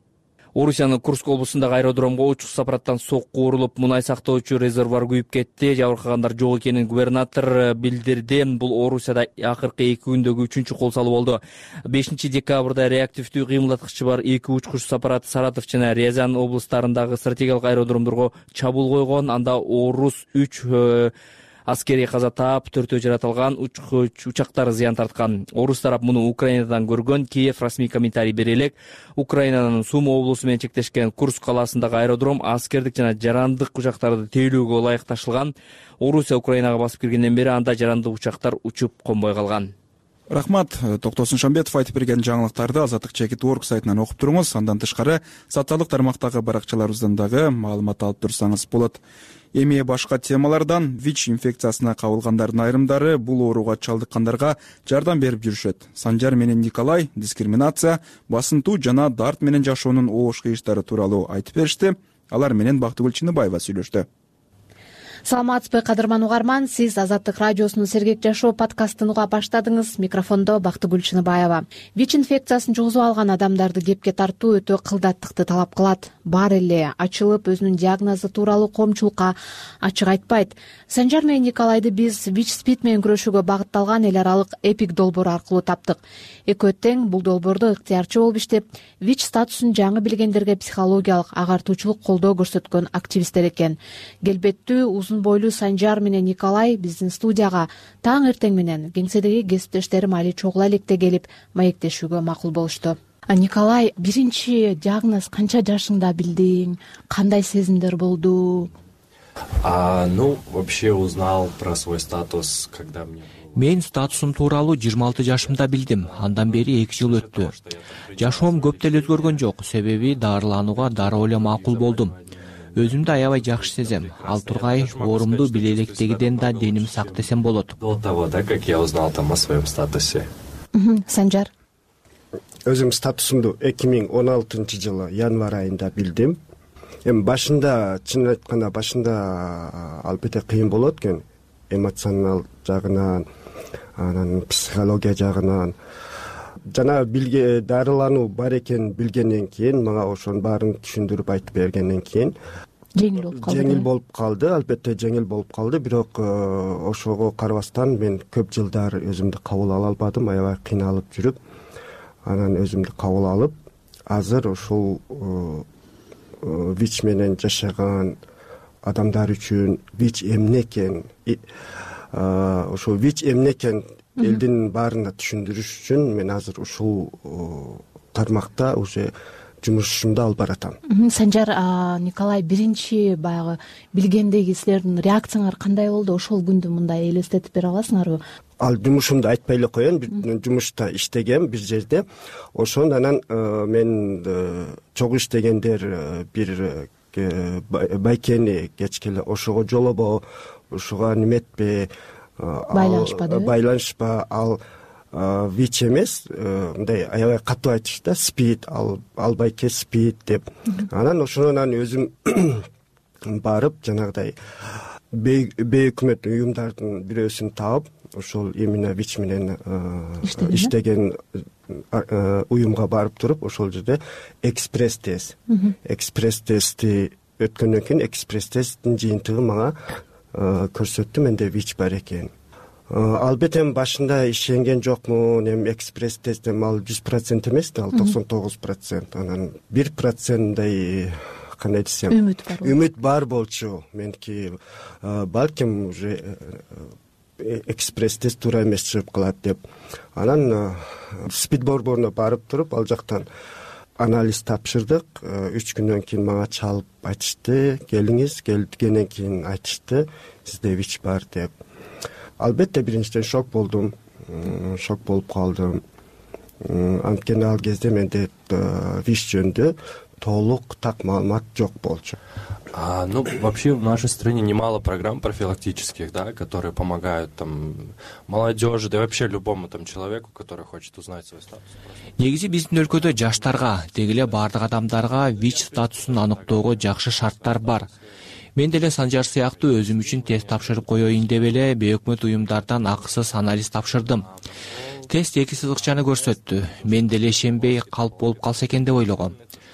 Орусиянын Курск облусундагы аэродромго учук аппараттан сокку урулуп, мунай сактоочу резервуар күйүп кетти. Жабыркагандар жок экенин губернатор билдирди. Бул Орусияда акыркы эки күндөгү үчүнчү кол салуу болду. бешинчи декабрда реактивдүү кыймылдаткычы бар эки учкуч аппарат Саратов жана Рязань облустарындагы стратегиялык аэродромдорго чабуул койгон. Анда орус үч аскери каза таап, төртөө жаратылган, учактар зыян тарткан. Орус тарап муну Украинадан көргөн. Киев расмий комментарий бере элек. Украинанын Сума облусу менен чектешкен Курск калаасындагы аэродром аскердик жана жарандык учактарды тейлөөгө ылайык ташылган. Орусия Украинага басып киргенден бери анда жарандык учактар учуп конбой калган. Рахмат. Токтосун Шамбетов айтып берген жаңылыктарды Азаттык Чекит орг сайтынан окуп туруңуз. Андан тышкары социалдык тармактагы баракчаларыбыздан дагы маалымат алып турсаңыз болот. Эми башка темалардан ВИЧ инфекциясына кабылгандардын айрымдары бул ооруга чалдыккандарга жардам берип жүрүшөт. Санжар менен Николай дискриминация, басынтуу жана дарт менен жашоонун оош кыйыштары тууралуу айтып беришти. Алар менен Бактыгүл Чыныбаева сүйлөштү. Саламатсызбы кадырман угарман, сиз Азаттык радиосунун Сергек жашоо подкастын уга баштадыңыз. Микрофондо Бактыгүл Чыныбаева. ВИЧ инфекциясын жугузуп алган адамдарды кепке тартуу өтө кылдаттыкты талап кылат. Бар эле ачылып өзүнүн диагнозу тууралуу коомчулукка ачык айтпайт. Санжар менен Николайды биз ВИЧ СПИД менен күрөшүүгө багытталган эл аралык эпик долбоор аркылуу таптык. Экөө тең бул долбоорду ыктыярчы болуп иштеп, ВИЧ статусун жаңы билгендерге психологиялык агартуучулук колдоо көрсөткөн активисттер экен. Келбеттүү узун бойлуу Санжар менен Николай биздин студияга таң эртең менен кеңседеги кесиптештерим Али чогула электе келип маектешүүгө макул болушту. Николай, биринчи диагноз канча жашыңда билдиң? Кандай сезимдер болду? А, ну, вообще узнал про свой статус, когда мне... Мен статусум тууралуу жыйырма алты жашымда билдим. Андан бери эки жыл өттү. Жашоом көп деле өзгөргөн жок, себеби дарыланууга дароо эле макул болдум. Өзүмдү аябай жакшы сезем. Ал тургай оорумду биле электегиден да деним сак десем болот. До того, да, как я узнал там о своем статусе. Санжар? Өзүм статусумду эки миң он алтынчы жылы январь айында билдим. Эми башында, чынын айтканда, башында албетте кыйын болот экен. Эмоционал жагынан, анан психология жагынан. Жана билге дарылануу бар экенин билгенден кийин, мага ошонун баарын түшүндүрүп айтып бергенден кийин жеңил болуп калды. Жеңил болуп калды, албетте жеңил болуп калды, бирок ошого карабастан мен көп жылдар өзүмдү кабыл ала албадым, аябай кыйналып жүрүп, анан өзүмдү кабыл алып, азыр ушул ВИЧ менен жашаган адамдар үчүн ВИЧ эмне экен, ошо ВИЧ эмне экен элдин баарына түшүндүрүш үчүн мен азыр ушул тармакта уже жумушумду алып баратам. Санжар, Николай, биринчи баягы билгендеги силердин реакцияңар кандай болду? Ошол күндү мындай элестетип бере аласыңарбы? Ал жумушумду айтпай эле коеюн, жумушта иштегем бир жерде. Ошондо анан мен чогуу иштегендер бир байкени кечкеле ошого жолобо, ошого неметпе, байланышпады. Байланышпа, ал ВИЧ эмес, мындай аябай катуу айтышты, СПИД, ал албайке СПИД деп. Анан ошондон өзүм барып, жанагыдай бейөкмөт уюмдардын бирөөсүн таап, ошол именно ВИЧ менен иштеген уюмга барып туруп, ошол жерде экспресс тест, экспресс тестти өткөндөн кийин экспресс тесттин жыйынтыгы мага көрсөттү менде ВИЧ бар экенин. Албетте башында ишенген жокмун, эми экспресс тест ал жүз процент эмес да, ал токсон тогуз процент. Анан бир проценттай кандай десем, үмүт бар. Үмүт бар болчу. Меники балким уже экспресс тест туура эмес чыгып калат деп. Анан СПИД борборуна барып туруп, ал жактан анализ тапшырдык. үч күндөн кийин мага чалып айтышты, келиңиз, келгенден кийин айтышты, сизде ВИЧ бар деп. Албетте биринчиден шок болдум, шок болуп калдым. Анткени ал кезде менде ВИЧ жөнүндө толук так маалымат жок болчу. А, ну, вообще в нашей стране немало программ профилактических, да, которые помогают там молодежи, да и вообще любому там человеку, который хочет узнать свой статус. Негизи биздин өлкөдө жаштарга, деги эле баардык адамдарга ВИЧ статусун аныктоого жакшы шарттар бар. Мен деле Санжар сыяктуу өзүм үчүн тест тапшырып коеюн деп эле бейөкмөт уюмдардан акысыз анализ тапшырдым. Тест эки сызыкчаны көрсөттү. Мен деле ишенбей калп болуп калса экен деп ойлогом.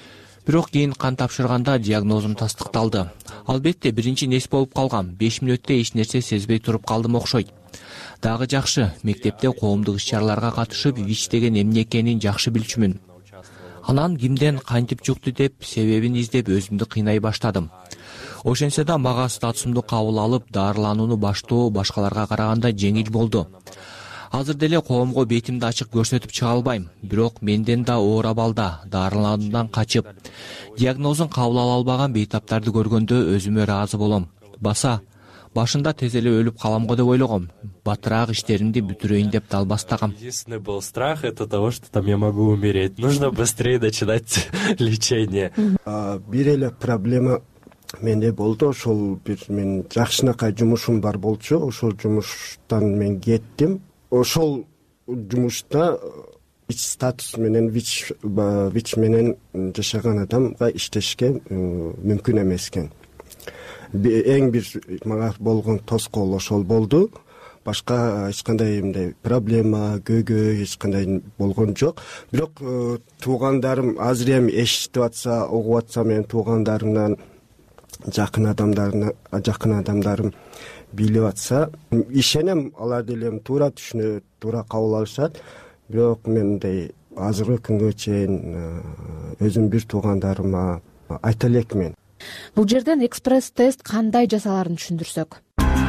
бирок кийин кан тапшырганда диагнозум тастыкталды. Албетте биринчи нес болуп калгам. беш мүнөттө эч нерсе сезбей туруп калдым окшойт. Дагы жакшы, мектепте коомдук иш-чараларга катышып, ВИЧ деген эмне экенин жакшы билчүмүн. Анан кимден кантип жукту деп себебин издеп өзүмдү кыйнай баштадым. Ошентсе да мага статусумду кабыл алып, дарыланууну баштоо башкаларга караганда жеңил болду. Азыр деле коомго бетимди ачык көрсөтүп чыга албайм, бирок менден да оор абалда, дарылануудан качып, диагнозун кабыл ала албаган бейтаптарды көргөндө өзүмө ыраазы болом. Баса башында тез эле өлүп калам го деп ойлогом. Батыраак иштеримди бүтүрөйүн деп далбастагам. Единственный был страх это того, что там я могу умереть. Нужно быстрее начинать лечение. Бир эле проблема менде болду. Ошол бир мен жакшынакай жумушум бар болчу. Ошол жумуштан мен кеттим. Ошол жумушта ВИЧ статус менен ВИЧ ВИЧ менен жашаган адамга иштешке мүмкүн эмес экен. Эң бир мага болгон тоскоол ошол болду. Башка эч кандай мындай проблема, көйгөй эч кандай болгон жок. Бирок туугандарым азыр эми эшитип атса, угуп атса, мен туугандарымдан жакын адамдарына, жакын адамдарым билип атса, ишенем алар деле туура түшүнөт, туура кабыл алышат. Бирок мен мындай азыркы күнгө чейин өзүм бир туугандарыма айта элекмин. Бул жерден экспресс-тест кандай жасаларын түшүндүрсөк.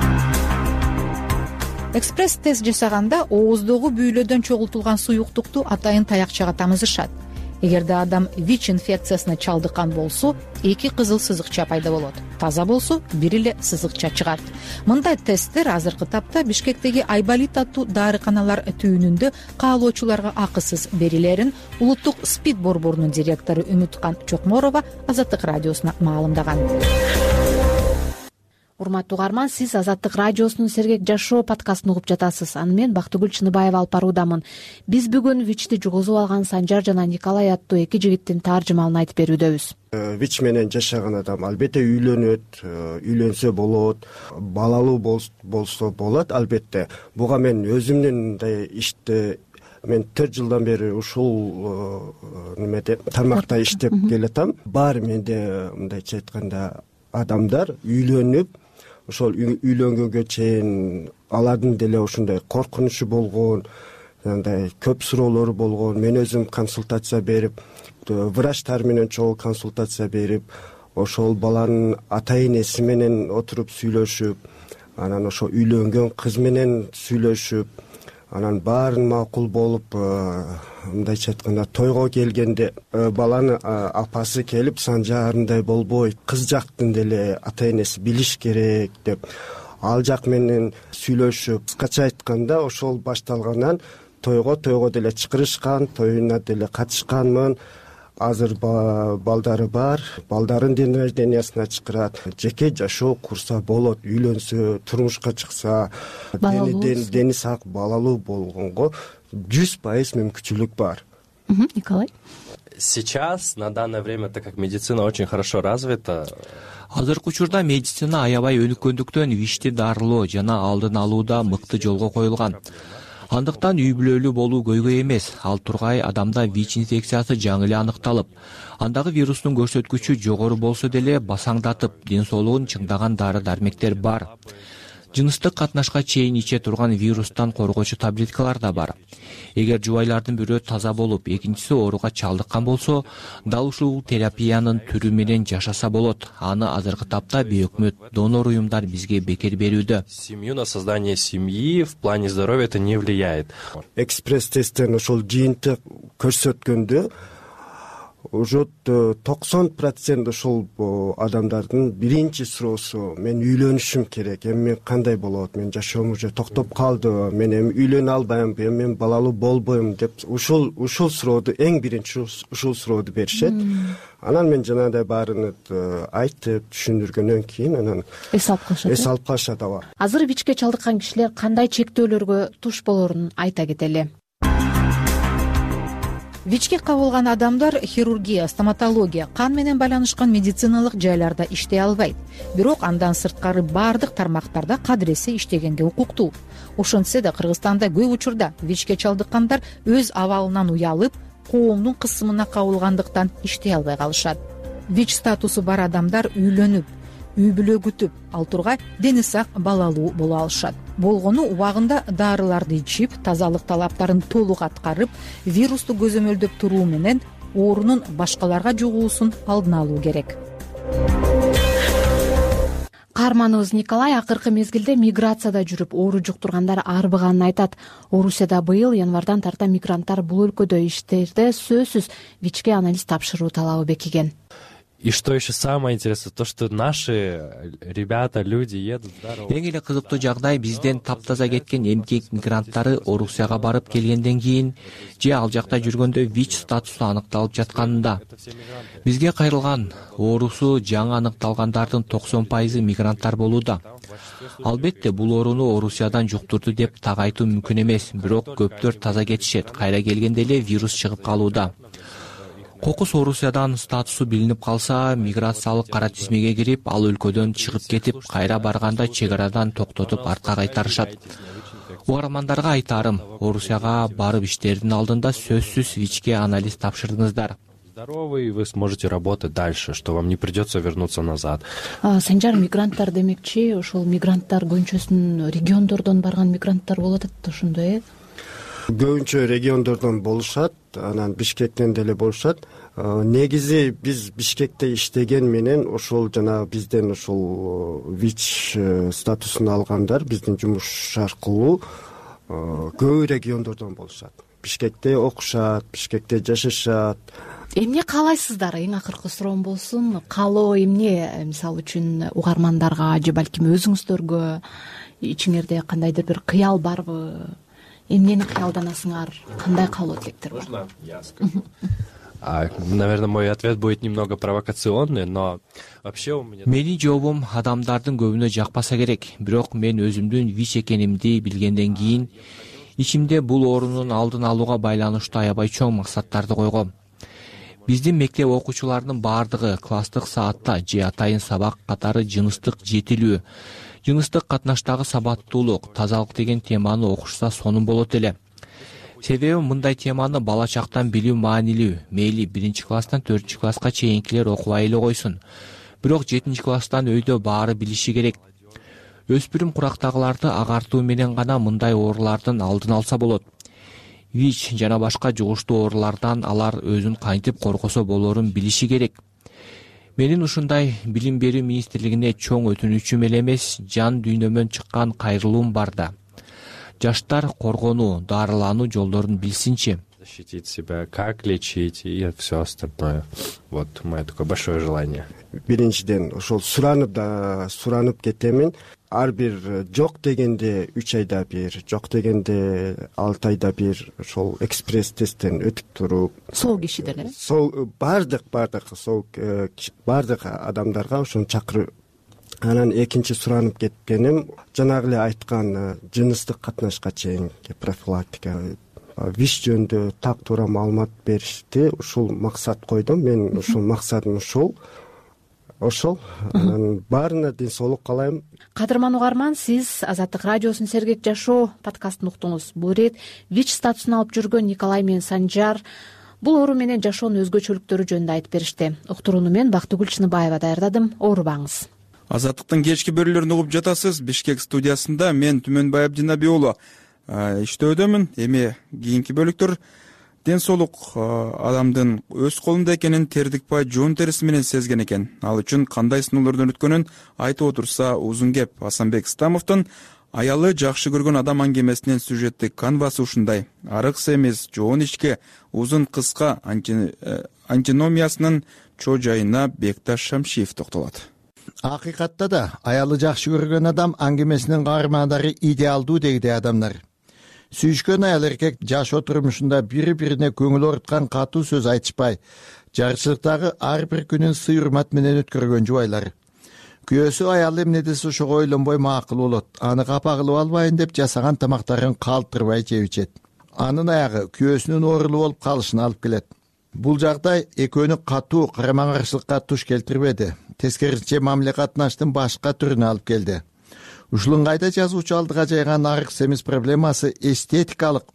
Экспресс-тест жасаганда ооздогу бүйлөдөн чогултулган суюктукту атайын таякчага тамызышат. Эгерде адам ВИЧ инфекциясына чалдыккан болсо, эки кызыл сызыкча пайда болот. Таза болсо, бир эле сызыкча чыгат. Мындай тесттер азыркы тапта Бишкектеги Айболит аттуу дарыканалар түйүнүндө каалоочуларга акысыз берилерин улуттук СПИД борборунун директору Үмүткан Чокморова Азаттык радиосуна маалымдаган. Урматтуу угарман, сиз Азаттык радиосунун Сергек жашоо подкастын угуп жатасыз. Аны мен Бактыгүл Чыныбаева алып баруудамын. Биз бүгүн ВИЧти жугузуп алган Санжар жана Николай аттуу эки жигиттин таржымалын айтып берүүдөбүз. ВИЧ менен жашаган адам албетте үйлөнөт, үйлөнсө болот, балалуу болсо болот албетте. Буга мен өзүмдүн мындай иште мен төрт жылдан бери ушул немеде тармакта иштеп келатам. Бар менде мындайча айтканда адамдар үйлөнүп, ошол үйлөнгөнгө чейин алардын деле ушундай коркунучу болгон, андай көп суроолору болгон. Мен өзүм консультация берип, врачтар менен чогуу консультация берип, ошол баланын ата-энеси менен отуруп сүйлөшүп, анан ошо үйлөнгөн кыз менен сүйлөшүп, анан баарын макул болуп, мындайча айтканда тойго келгенде баланын апасы келип, Санжарындай болбойт, кыз жактын деле ата-энеси билиш керек деп, ал жак менен сүйлөшүп, кыскача айтканда ошол башталгандан тойго тойго деле чакырышкан, тоюна деле катышканмын. Азыр балдары бар, балдарын ден рождениясына чакырат, жеке жашоо курса болот, үйлөнсө, турмушка чыкса, дени сак, балалуу болгонго жүз пайыз мүмкүнчүлүк бар. Николай? Сейчас, на данное время, так как медицина очень хорошо развита, азыркы учурда медицина аябай өнүккөндүктөн ВИЧти дарылоо жана алдын алууда мыкты жолго коюлган. Андыктан үй бүлөлүү болуу көйгөй эмес. Ал тургай адамда ВИЧ инфекциясы жаңы эле аныкталып, андагы вирустун көрсөткүчү жогору болсо деле басаңдатып, ден соолугун чыңдаган дары-дармектер бар. Жыныстык катнашка чейин иче турган вирустан коргоочу таблеткалар да бар. Эгер жубайлардын бирөө таза болуп, экинчиси ооруга чалдыккан болсо, дал ушул терапиянын түрү менен жашаса болот. Аны азыркы тапта бейөкмөт донор уюмдар бизге бекер берүүдө. Семью на создание семьи в плане здоровья это не влияет. Экспресс-тесттен ошол жыйынтык көрсөткөндө уже токсон процент ошол адамдардын биринчи суроосу мен үйлөнүшүм керек, эми мен кандай болот, мен жашоом уже токтоп калды, мен эми үйлөнө албайм, эми мен балалуу болбойм деп ушул ушул сурооду эң биринчи ушул сурооду беришет. Анан мен жанагындай баарын айтып түшүндүргөндөн кийин анан эс алып калышат. Эс алып калышат ооба. Азыр ВИЧке чалдыккан кишилер кандай чектөөлөргө туш болорун айта кетели. ВИЧке кабылган адамдар хирургия, стоматология, кан менен байланышкан медициналык жайларда иштей албайт. Бирок андан сырткары бардык тармактарда кадыресе иштегенге укуктуу. Ошентсе да Кыргызстанда көп учурда ВИЧке чалдыккандар өз абалынан уялып, коомдун кысымына кабылгандыктан иштей албай калышат. вич статусу бар адамдар үйлөнүп, үй бүлө күтүп, ал тургай дени сак балалуу боло алышат. Болгону убагында дарыларды ичип, тазалык талаптарын толук аткарып, вирусту көзөмөлдөп туруу менен оорунун башкаларга жугуусун алдын алуу керек. Каарманыбыз Николай акыркы мезгилде миграцияда жүрүп оору жуктургандар арбыганын айтат. Орусияда быйыл январдан тарта мигранттар бул өлкөдө иштерде сөзсүз ВИЧке анализ тапшыруу талабы бекиген. И что еще самое интересное, то, что наши ребята, люди едут здорово. Эң эле кызыктуу жагдай, бизден таптаза кеткен эмгек мигранттары Орусияга барып келгенден кийин же ал жакта жүргөндө ВИЧ статусу аныкталып жатканында. Бизге кайрылган оорусу жаңы аныкталгандардын токсон пайызы мигранттар болууда. Албетте, бул ооруну Орусиядан жуктурду деп так айтуу мүмкүн эмес, бирок көптөр таза кетишет, кайра келгенде эле вирус чыгып калууда. Кокус Орусиядан статусу билинип калса, миграциялык кара тизмеге кирип, ал өлкөдөн чыгып кетип, кайра барганда чек арадан токтотуп артка кайтарышат. Угармандарга айтарым, Орусияга барып иштердин алдында сөзсүз ВИЧке анализ тапшырдыңыздар. Здоровый, вы сможете работать дальше, что вам не придется вернуться назад. Санжар, мигранттар демекчи, ошол мигранттар көбүнчөсүн региондордон барган мигранттар болот атат, ошондой э? Көбүнчө региондордон болушат, анан Бишкектен деле болушат. Негизи биз Бишкекте иштеген менен ошол жана бизден ошол ВИЧ статусун алгандар биздин жумуш аркылуу көп региондордон болушат. Бишкекте окушат, Бишкекте жашашат. Эмне каалайсыздар? Эң акыркы суроом болсун. Каалоо эмне, мисалы үчүн угармандарга же балким өзүңүздөргө ичиңерде кандайдыр бир кыял барбы? Эмнени кыялданасыңар? Кандай каалоо тилектер бар? Можно? Ясно. А, наверное, мой ответ будет немного провокационный, но вообще у меня... Менин жообум адамдардын көбүнө жакпаса керек, бирок мен өзүмдүн ВИЧ экенимди билгенден кийин ичимде бул оорунун алдын алууга байланыштуу аябай чоң максаттарды койгом. Биздин мектеп окуучуларынын баардыгы класстык саатта же атайын сабак катары жыныстык жетилүү, жыныстык катнаштагы сабаттуулук, тазалык деген теманы окушса сонун болот эле. Себеби мындай теманы бала чактан билүү маанилүү. Мейли биринчи класстан төртүнчү класска чейинкилер окубай эле койсун. Бирок жетинчи класстан өйдө баары билиши керек. Өспүрүм курактагыларды агартуу менен гана мындай оорулардын алдын алса болот. ВИЧ жана башка жугуштуу оорулардан алар өзүн кантип коргосо болорун билиши керек. Менин ушундай билим берүү министрлигине чоң өтүнүчүм эле эмес, жан дүйнөмөн чыккан кайрылуум бар да. Жаштар коргонуу, дарылануу жолдорун билсинчи. Защитить себя, как лечить и все остальное. Вот мое такое большое желание. Биринчиден ошол суранып да суранып кетемин. Ар бир жок дегенде үч айда бир, жок дегенде алты айда бир ошол экспресс тесттен өтүп туруп, сол кишидер э? Сол бардык бардык сол бардык адамдарга ошону чакырып. Анан экинчи суранып кеткеним жанагы эле айткан жыныстык катнашка чейинки профилактика. ВИЧ жөнүндө так туура маалымат беришти. Ушул максат койдум. Мен ушул максатым ушул. Ошол. Анан баарына ден соолук каалайм. Кадырман угарман, сиз Азаттык радиосунун Сергек жашоо подкастын уктуңуз. Бул ирет ВИЧ статусун алып жүргөн Николай менен Санжар бул оору менен жашоонун өзгөчөлүктөрү жөнүндө айтып беришти. Уктурууну мен Бактыгүл Чыныбаева даярдадым. Оорубаңыз. Азаттыктын кечки берүүлөрүн угуп жатасыз. Бишкек студиясында мен Түмөнбай Абдинаби уулу иштөөдөмүн. Эми кийинки бөлүктөр ден соолук адамдын өз колунда экенин тердикпай жоон териси менен сезген экен. Ал үчүн кандай сыноолордон өткөнүн айтып отурса узун кеп. Асанбек Стамовдун аялы жакшы көргөн адам аңгемесинин сюжеттик канвасы ушундай. Арык семиз, жоон ичке, узун кыска антиномиясынын чоо жайына Бекташ Шамшиев токтолот. Акыйкатта да аялы жакшы көргөн адам аңгемесинин каармандары идеалдуу дегди адамдар. Сүйүшкөн аял эркек жашоо турмушунда бири-бирине көңүл оорткан катуу сөз айтышпай, жарчылыктагы ар бир күнүн сый урмат менен өткөргөн жубайлар. Күйөөсү аялы эмне десе ошого ойлонбой макул болот. Аны капа кылып албайын деп жасаган тамактарын калтырбай жеп ичет. Анын аягы күйөөсүнүн оорулуу болуп калышына алып келет. Бул жагдай экөөнү катуу карама каршылыкка туш келтирбеди. Тескерисинче мамиле катнаштын башка түрүнө алып келди. Ушул ыңгайда жазуучу алдыга жайган арык семиз проблемасы эстетикалык,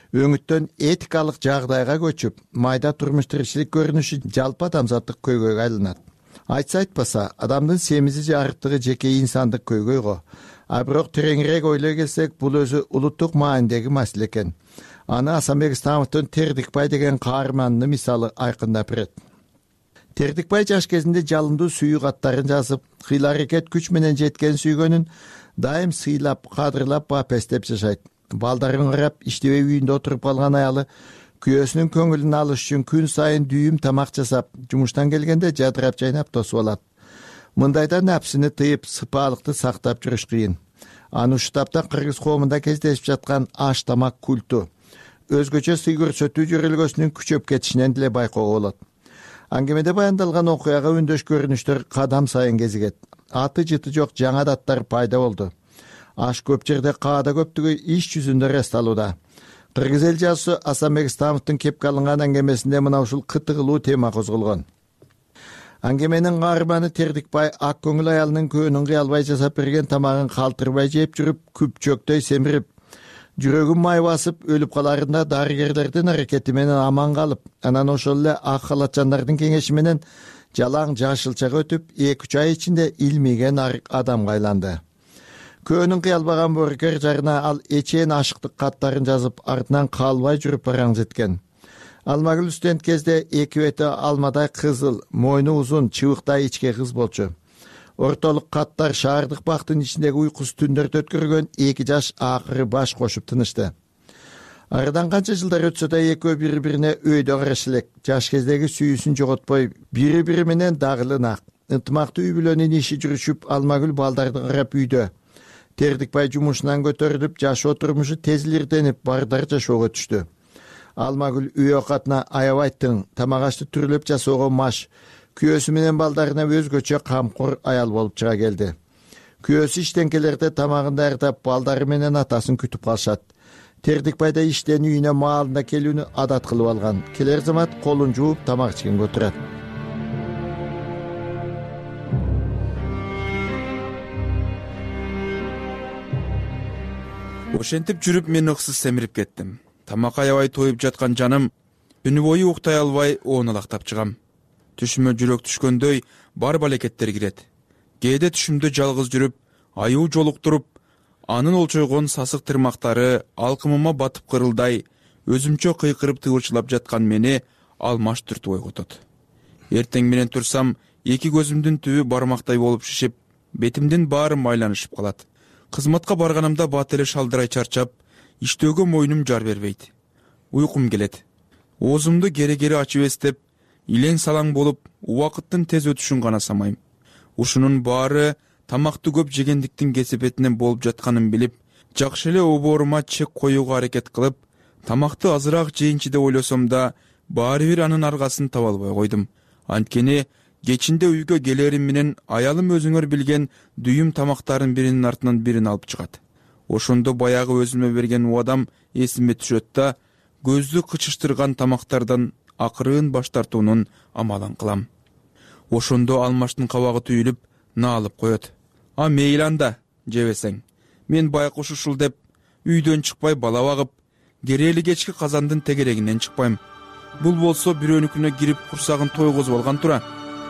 өңүттөн этикалык жагдайга көчүп майда турмуш тиричилик көрүнүшү жалпы адамзаттык көйгөйгө айланат. Айтса айтпаса адамдын семизи жарыктыгы жеке инсандык көйгөй го. А бирок тереңирээк ойлой келсек, бул өзү улуттук маанидеги маселе экен. Аны Асанбек Ыстамовдун Тердикбай деген каарманынын мисалы айкындап берет. Тердикбай жаш кезинде жалындуу сүйүү каттарын жазып, кыйла аракет күч менен жеткен сүйгөнүн дайым сыйлап, кадырлап, бапестеп жашайт. Балдарын карап, иштебей үйүндө отуруп калган аялы күйөөсүнүн көңүлүн алыш үчүн күн сайын дүйүм тамак жасап, жумуштан келгенде жадырап жайнап тосуп алат. Мындайда напсыны тыйып, сыпаалыкты сактап жүрүш кыйын. Аны ушул тапта кыргыз коомунда кездешип жаткан аш тамак культу, өзгөчө сый көрсөтүү жөрөлгөсүнүн күчөп кетишинен деле байкоого болот. Аңгемеде баяндалган окуяга үндөш көрүнүштөр кадам сайын кезигет. Аты жыты жок жаңа даттар пайда болду. Аш көп жерде каада көптүгү иш жүзүндө ырасталууда. Кыргыз эл жазуусу Асанбек Ыстамовдун кепке алынган аңгемесинде мына ушул кытыгылуу тема козголгон. Аңгеменин каарманы Тердикбай ак көңүл аялынын көөнүн кыялбай жасап берген тамагын калтырбай жеп жүрүп, күпчөктөй семирип, жүрөгүн май басып өлүп каларында дарыгерлердин аракети менен аман калып, анан ошол эле ак халатчандардын кеңеши менен жалаң жашылчага өтүп, эки үч ай ичинде илмиген адамга айланды. Көөнүн кыялбаган боорукер жарына ал эчен ашыктык каттарын жазып, артынан калбай жүрүп бараң жеткен. Алмагүл студент кезде эки бети алмадай кызыл, мойну узун, чыбыктай ичке кыз болчу. Ортолук каттар шаардык бактын ичиндеги уйкусуз түндөрдү өткөргөн эки жаш акыры баш кошуп тынышты. Арадан канча жылдар өтсө да экөө бири-бирине өйдө караш элек. Жаш кездеги сүйүүсүн жоготпой, бири-бири менен дагылынак, ынтымактуу үй бүлөнүн иши жүрүшүп, Алмагүл балдарды карап үйдө. Тердикбай жумушунан көтөрүлүп, жашоо турмушу тез илирденип, бардар жашоого түштү. Алмагүл үй окатына аябай тың, тамак ашты түрлөп жасоого маш, күйөөсү менен балдарына өзгөчө камкор аял болуп чыга келди. Күйөөсү иштен келерде тамагын даярдап, балдары менен атасын күтүп калышат. Тердикбай да иштен үйүнө маалында келүүнү адат кылып алган. Келер замат колун жууп тамак ичкенге отурат. Ошентип жүрүп мен ыксыз семирип кеттим. Тамак аябай тоюп жаткан жаным түнү бою уктай албай оонолактап чыгам. Түшүмө жүрөк түшкөндөй бар балекеттер кирет. Кээде түшүмдө жалгыз жүрүп, аюу жолуктуруп, анын олчойгон сасык тырмактары алкымыма батып кырылдай, өзүмчө кыйкырып тыбырчылап жаткан мени алмаш түртүп ойготот. Эртең менен турсам, эки көзүмдүн түбү бармактай болуп шишип, бетимдин баары майланышып калат. Кызматка барганымда бат эле шалдырай чарчап, иштөөгө мойнум жар бербейт. Уйкум келет. Оозумду кере-кере ачып эстеп, илең салаң болуп, убакыттын тез өтүшүн гана самайм. Ушунун баары тамакты көп жегендиктин кесепетинен болуп жатканын билип, жакшы эле обоорума чек коюуга аракет кылып, тамакты азыраак жейинчи деп ойлосом да, баары бир анын аргасын таба албай койдум. Анткени кечинде үйгө келерим менен аялым өзүңөр билген дүйүм тамактардын биринин артынан бирин алып чыгат. Ошондо баягы өзүмө берген убадам эсиме түшөт да, көздү кычыштырган тамактардан акырын баш тартуунун амалын кылам. Ошондо алмаштын кабагы түйүлүп, наалып коет. А мейли анда, жебесең. Мен байкуш ушул деп, үйдөн чыкпай бала багып, керели кечки казандын тегерегинен чыкпайм. Бул болсо бирөөнүкүнө кирип курсагын тойгозуп алган тура.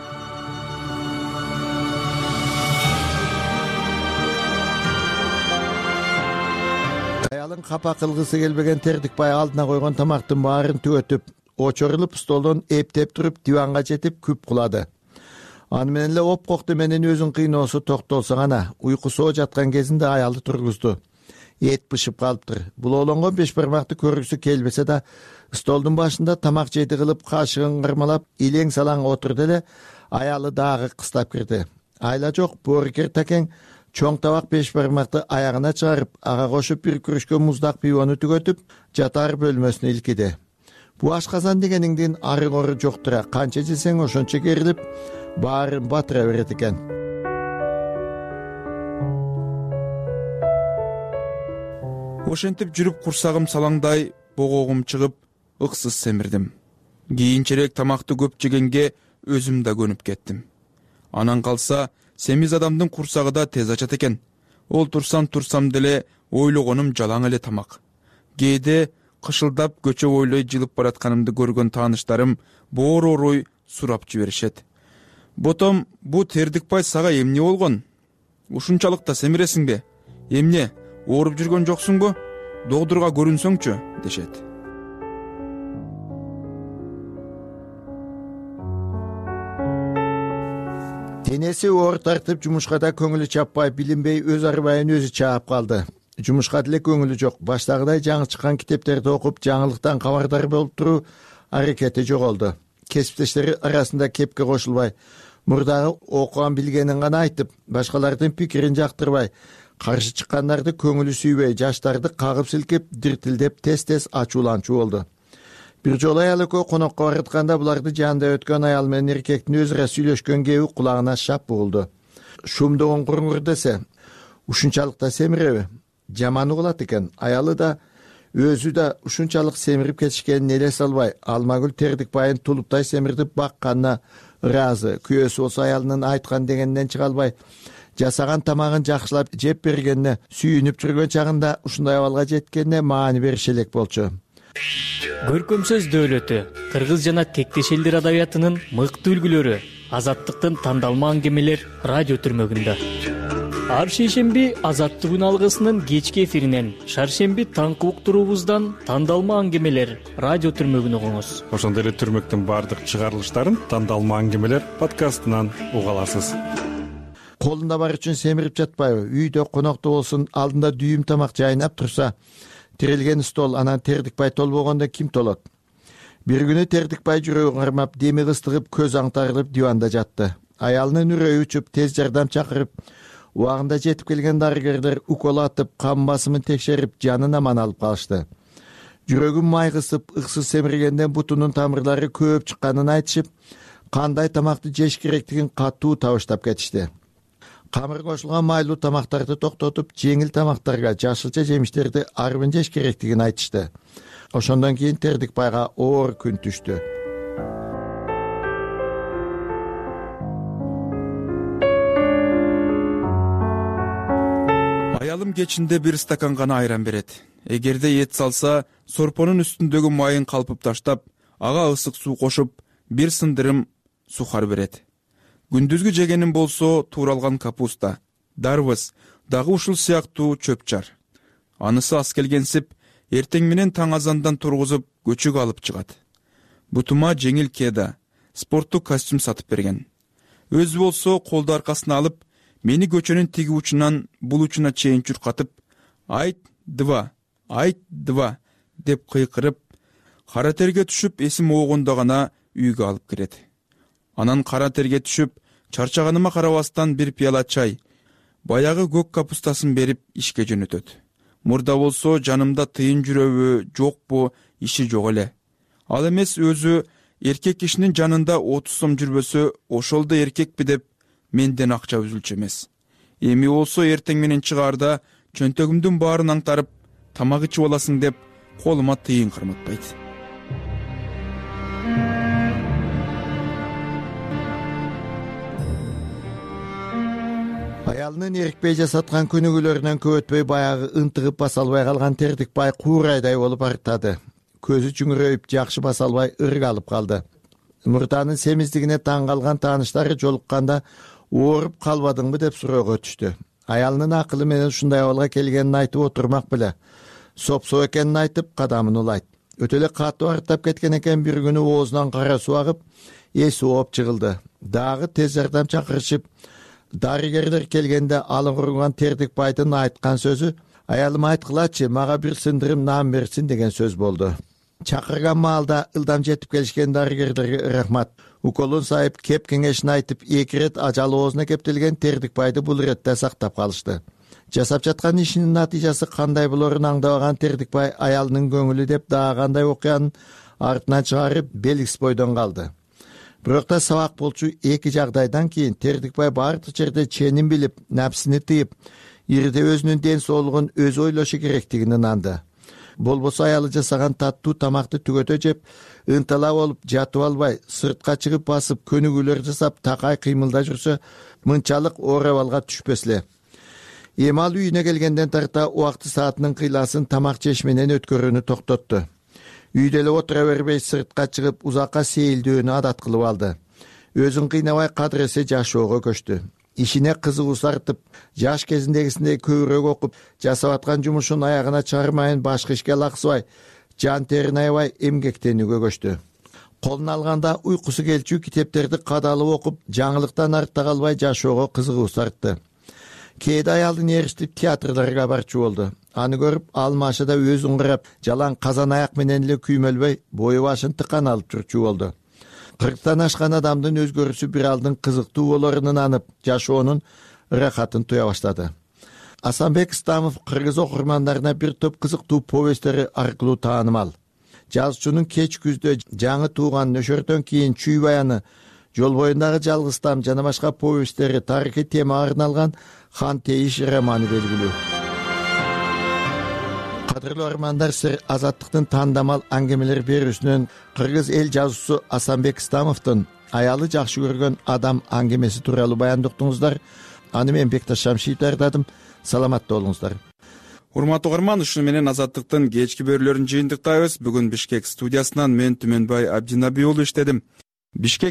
Аялын капа кылгысы келбеген Тердикбай алдына койгон тамактын баарын түгөтүп, очорулуп столдон эптеп туруп диванга жетип күп кулады. Аны менен эле опкокты менен өзүн кыйноосу токтолсо гана, уйкусоо жаткан кезинде аялды тургузду. Эт бышып калыптыр. Бул олонгон беш бармакты көргүсү келбесе да, столдун башында тамак жейди кылып, кашыгын кырмалап, илең салаң отурду эле, аялы дагы кыстап кирди. Айла жок, боорукер такең чоң табак беш бармакты аягына чыгарып, ага кошуп бир күрүшкө муздак пивону түгөтүп, жатар бөлмөсүнө илкиди. Бу ашказан дегениңдин ары кору жоктура, канча жесең ошончо керилип, баарын батыра берет экен. Ошентип жүрүп курсагым салаңдай, богогум чыгып, ыксыз семирдим. Кийинчерээк тамакты көп жегенге өзүм да көнүп кеттим. Анан калса, семиз адамдын курсагы да тез ачат экен. Олтурсам турсам деле ойлогонум жалаң эле тамак. Кээде кышылдап көчө бойлой жылып баратканымды көргөн тааныштарым боорой сурап жиберишет. Ботом, бу Тердикбай сага эмне болгон? Ушунчалык да семиресиңби? Эмне, ооруп жүргөн жоксуңбу? Доктурга көрүнсөңчү, дешет. Денеси оор тартып, жумушка да көңүлү чаппай, билинбей өз арбайын өзү чаап калды. Жумушка деле көңүлү жок. Баштагыдай жаңы чыккан китептерди окуп, жаңылыктан кабардар болуп туруу аракети жоголду. Кесиптештери арасында кепке кошулбай, мурдагы окуган билгенин гана айтып, башкалардын пикирин жактырбай, каршы чыккандарды көңүлү сүйбөй, жаштарды кагып силкеп, диртилдеп, тез-тез ачууланчу болду. Бир жолу аял экөө конокко баратканда буларды жанында өткөн аял менен эркектин өзүрө сүйлөшкөн кеби кулагына шап угулду. Шумдогон куруңур десе, ушунчалык да семиреби? Жаман угулат экен. Аялы да өзү да ушунчалык семирип кетишкенин элесе албай, Алмагүл Тердикбайын тулуптай семиртип бакканына ыраазы. Күйөөсү болсо аялынын айткан дегенинен чыга албай, жасаган тамагын жакшылап жеп бергенине сүйүнүп жүргөн чагында ушундай абалга жеткенине маани берише элек болчу. Көркөм сөз дөөлөтү, кыргыз жана тектеш элдер адабиятынын мыкты үлгүлөрү, азаттыктын тандалма аңгемелер радио түрмөгүндө. Ар шейшемби Азаттык күн алгысынын кечки эфиринен, шаршемби таңкы уктуруубуздан тандалма аңгемелер радио түрмөгүн угуңуз. Ошондой эле түрмөктүн баардык чыгарылыштарын тандалма аңгемелер подкастынан уга аласыз. Колунда бар үчүн семирип жатпайбы? Үйдө конокто болсун, алдында дүйүм тамак жайнап турса, тирилген стол, анан Тердикбай толбогондо ким толот? Бир күнү Тердикбай жүрөгүн кармап, деми кыстыгып, көз аңтарылып диванда жатты. Аялынын үрөйү учуп, тез жардам чакырып, убагында жетип келген дарыгерлер укол атып, кан басымын текшерип, жанын аман алып калышты. Жүрөгүн май кысып, ыксыз семиргенден бутунун тамырлары көп чыкканын айтышып, кандай тамакты жеш керектигин катуу табыштап кетишти. Камыр кошулган майлуу тамактарды токтотуп, жеңил тамактарга, жашылча жемиштерди арбын жеш керектигин айтышты. Ошондон кийин Тердикбайга оор күн түштү. Аялым кечинде бир стакан гана айран берет. Эгерде эт салса, сорпонун үстүндөгү майын калпып таштап, ага ысык суу кошуп, бир сындырым сухар берет. Күндүзгү жегеним болсо тууралган капуста, дарбыз, дагы ушул сыяктуу чөп-чар. Анысы ас келгенсип, эртең менен таң азандан тургузуп, көчүгө алып чыгат. Бутума жеңил кеда, спорттук костюм сатып берген. Өзү болсо колду аркасына алып, мени көчөнүн тиги учунан бул учуна чейин чуркатып, айт два, айт два деп кыйкырып, кара терге түшүп, эсим оогондо гана үйгө алып кирет. Анан кара терге түшүп, чарчаганыма карабастан бир пияла чай, баягы көк капустасын берип ишке жөнөтөт. Мурда болсо жанымда тыйын жүрөбү, жокпу, иши жок эле. Ал эмес өзү эркек кишинин жанында отуз сом жүрбөсө, ошол да эркекпи деп менден акча үзүлчү эмес. Эми болсо эртең менен чыгаарда чөнтөгүмдүн баарын аңтарып, тамак ичип аласың деп колума тыйын карматпайт. Аялынын эрикпей жасаткан көнүгүүлөрүнөн көп өтпөй баягы ынтыгып баса албай калган Тердикбай куурайдай болуп арыктады. Көзү чүңүрөйүп, жакшы баса албай ыргалып калды. Мурданын семиздигине таң калган тааныштары жолукканда ооруп калбадыңбы деп суроого түштү. Аялынын акылы менен ушундай абалга келгенин айтып отурмак беле. Сопсо экенин айтып, кадамын улайт. Өтө эле катуу арыктап кеткен экен, бир күнү оозунан кара суу агып, эси ооп жыгылды. Дагы тез жардам чакырышып, дарыгерлер келгенде алыңгырган Тердикбайдын айткан сөзү «Аялым айткылачы, мага бир сындырым нан берсин» деген сөз болду. Чакырган маалда ылдам жетип келишкен дарыгерлерге рахмат. Уколун сайып, кеп кеңешин айтып, эки рет ажал оозуна кептелген Тердикбайды бул иретте сактап калышты. Жасап жаткан ишинин натыйжасы кандай болорун аңдабаган Тердикбай аялынын көңүлү деп дагы кандай окуянын артынан чыгарып белгисиз бойдон калды. Бирок да сабак болчу эки жагдайдан кийин Тердикбай баардык жерде ченин билип, напсини тыйып, ирде өзүнүн ден соолугун өзү ойлошу керектигин ынанды. Болбосо аялы жасаган таттуу тамакты түгөтө жеп, ынтала болуп жатып албай, сыртка чыгып басып, көнүгүүлөр жасап, такай кыймылда жүрсө, мынчалык оор абалга түшпөс эле. эми ал үйүнө келгенден тарта убакты саатынын кыйласын тамак жеш менен өткөрүүнү токтотту. Үйдө эле отура бербей сыртка чыгып узакка сейилдөөнү адат кылып алды. Өзүн кыйнабай кадыр эсе жашоого көчтү. Ишине кызыгуусу артып, жаш кезиндегисиндей көбүрөөк окуп, жасап аткан жумушун аягына чыгармайын башка ишке лаксыбай, жан терин аябай эмгектенүүгө көчтү. Колуна алганда уйкусу келчү китептерди кадалып окуп, жаңылыктан артта калбай жашоого кызыгуусу артты. Кээде аялын ээрчитип театрларга барчу болду. Аны көрүп, алмашада өзүн карап, жалаң казан аяк менен эле күймөлбөй, бою башын тыкан алып жүрчү болду. кырктан ашкан адамдын өзгөрүүсү бир алдын кызыктуу болорунун анып, жашоонун ырахатын туя баштады. Асанбек Ыстамов кыргыз окурмандарына бир топ кызыктуу повесттери аркылуу таанымал. Жазуучунун кеч күздө жаңы тууган нөшөртөн кийин чүй баяны, жол боюндагы жалгызтам жана башка повесттери тарыхый темага арналган Хан Тейиш романы белгилүү. Кадырлуу армандар, сир Азаттыктын тандамал аңгемелер берүүсүнөн кыргыз эл жазуучусу Асанбек Ыстамовдун аялы жакшы көргөн адам аңгемеси тууралуу баяндоктуңуздар. Аны мен Бекташ Шамшиев даярдадым. Саламатта болуңуздар. Урматтуу угарман, ушуну менен Азаттыктын кечки берүүлөрүн жыйынтыктайбыз. Бүгүн Бишкек студиясынан мен Түмөнбай Абдинабий уулу иштедим. Бишкек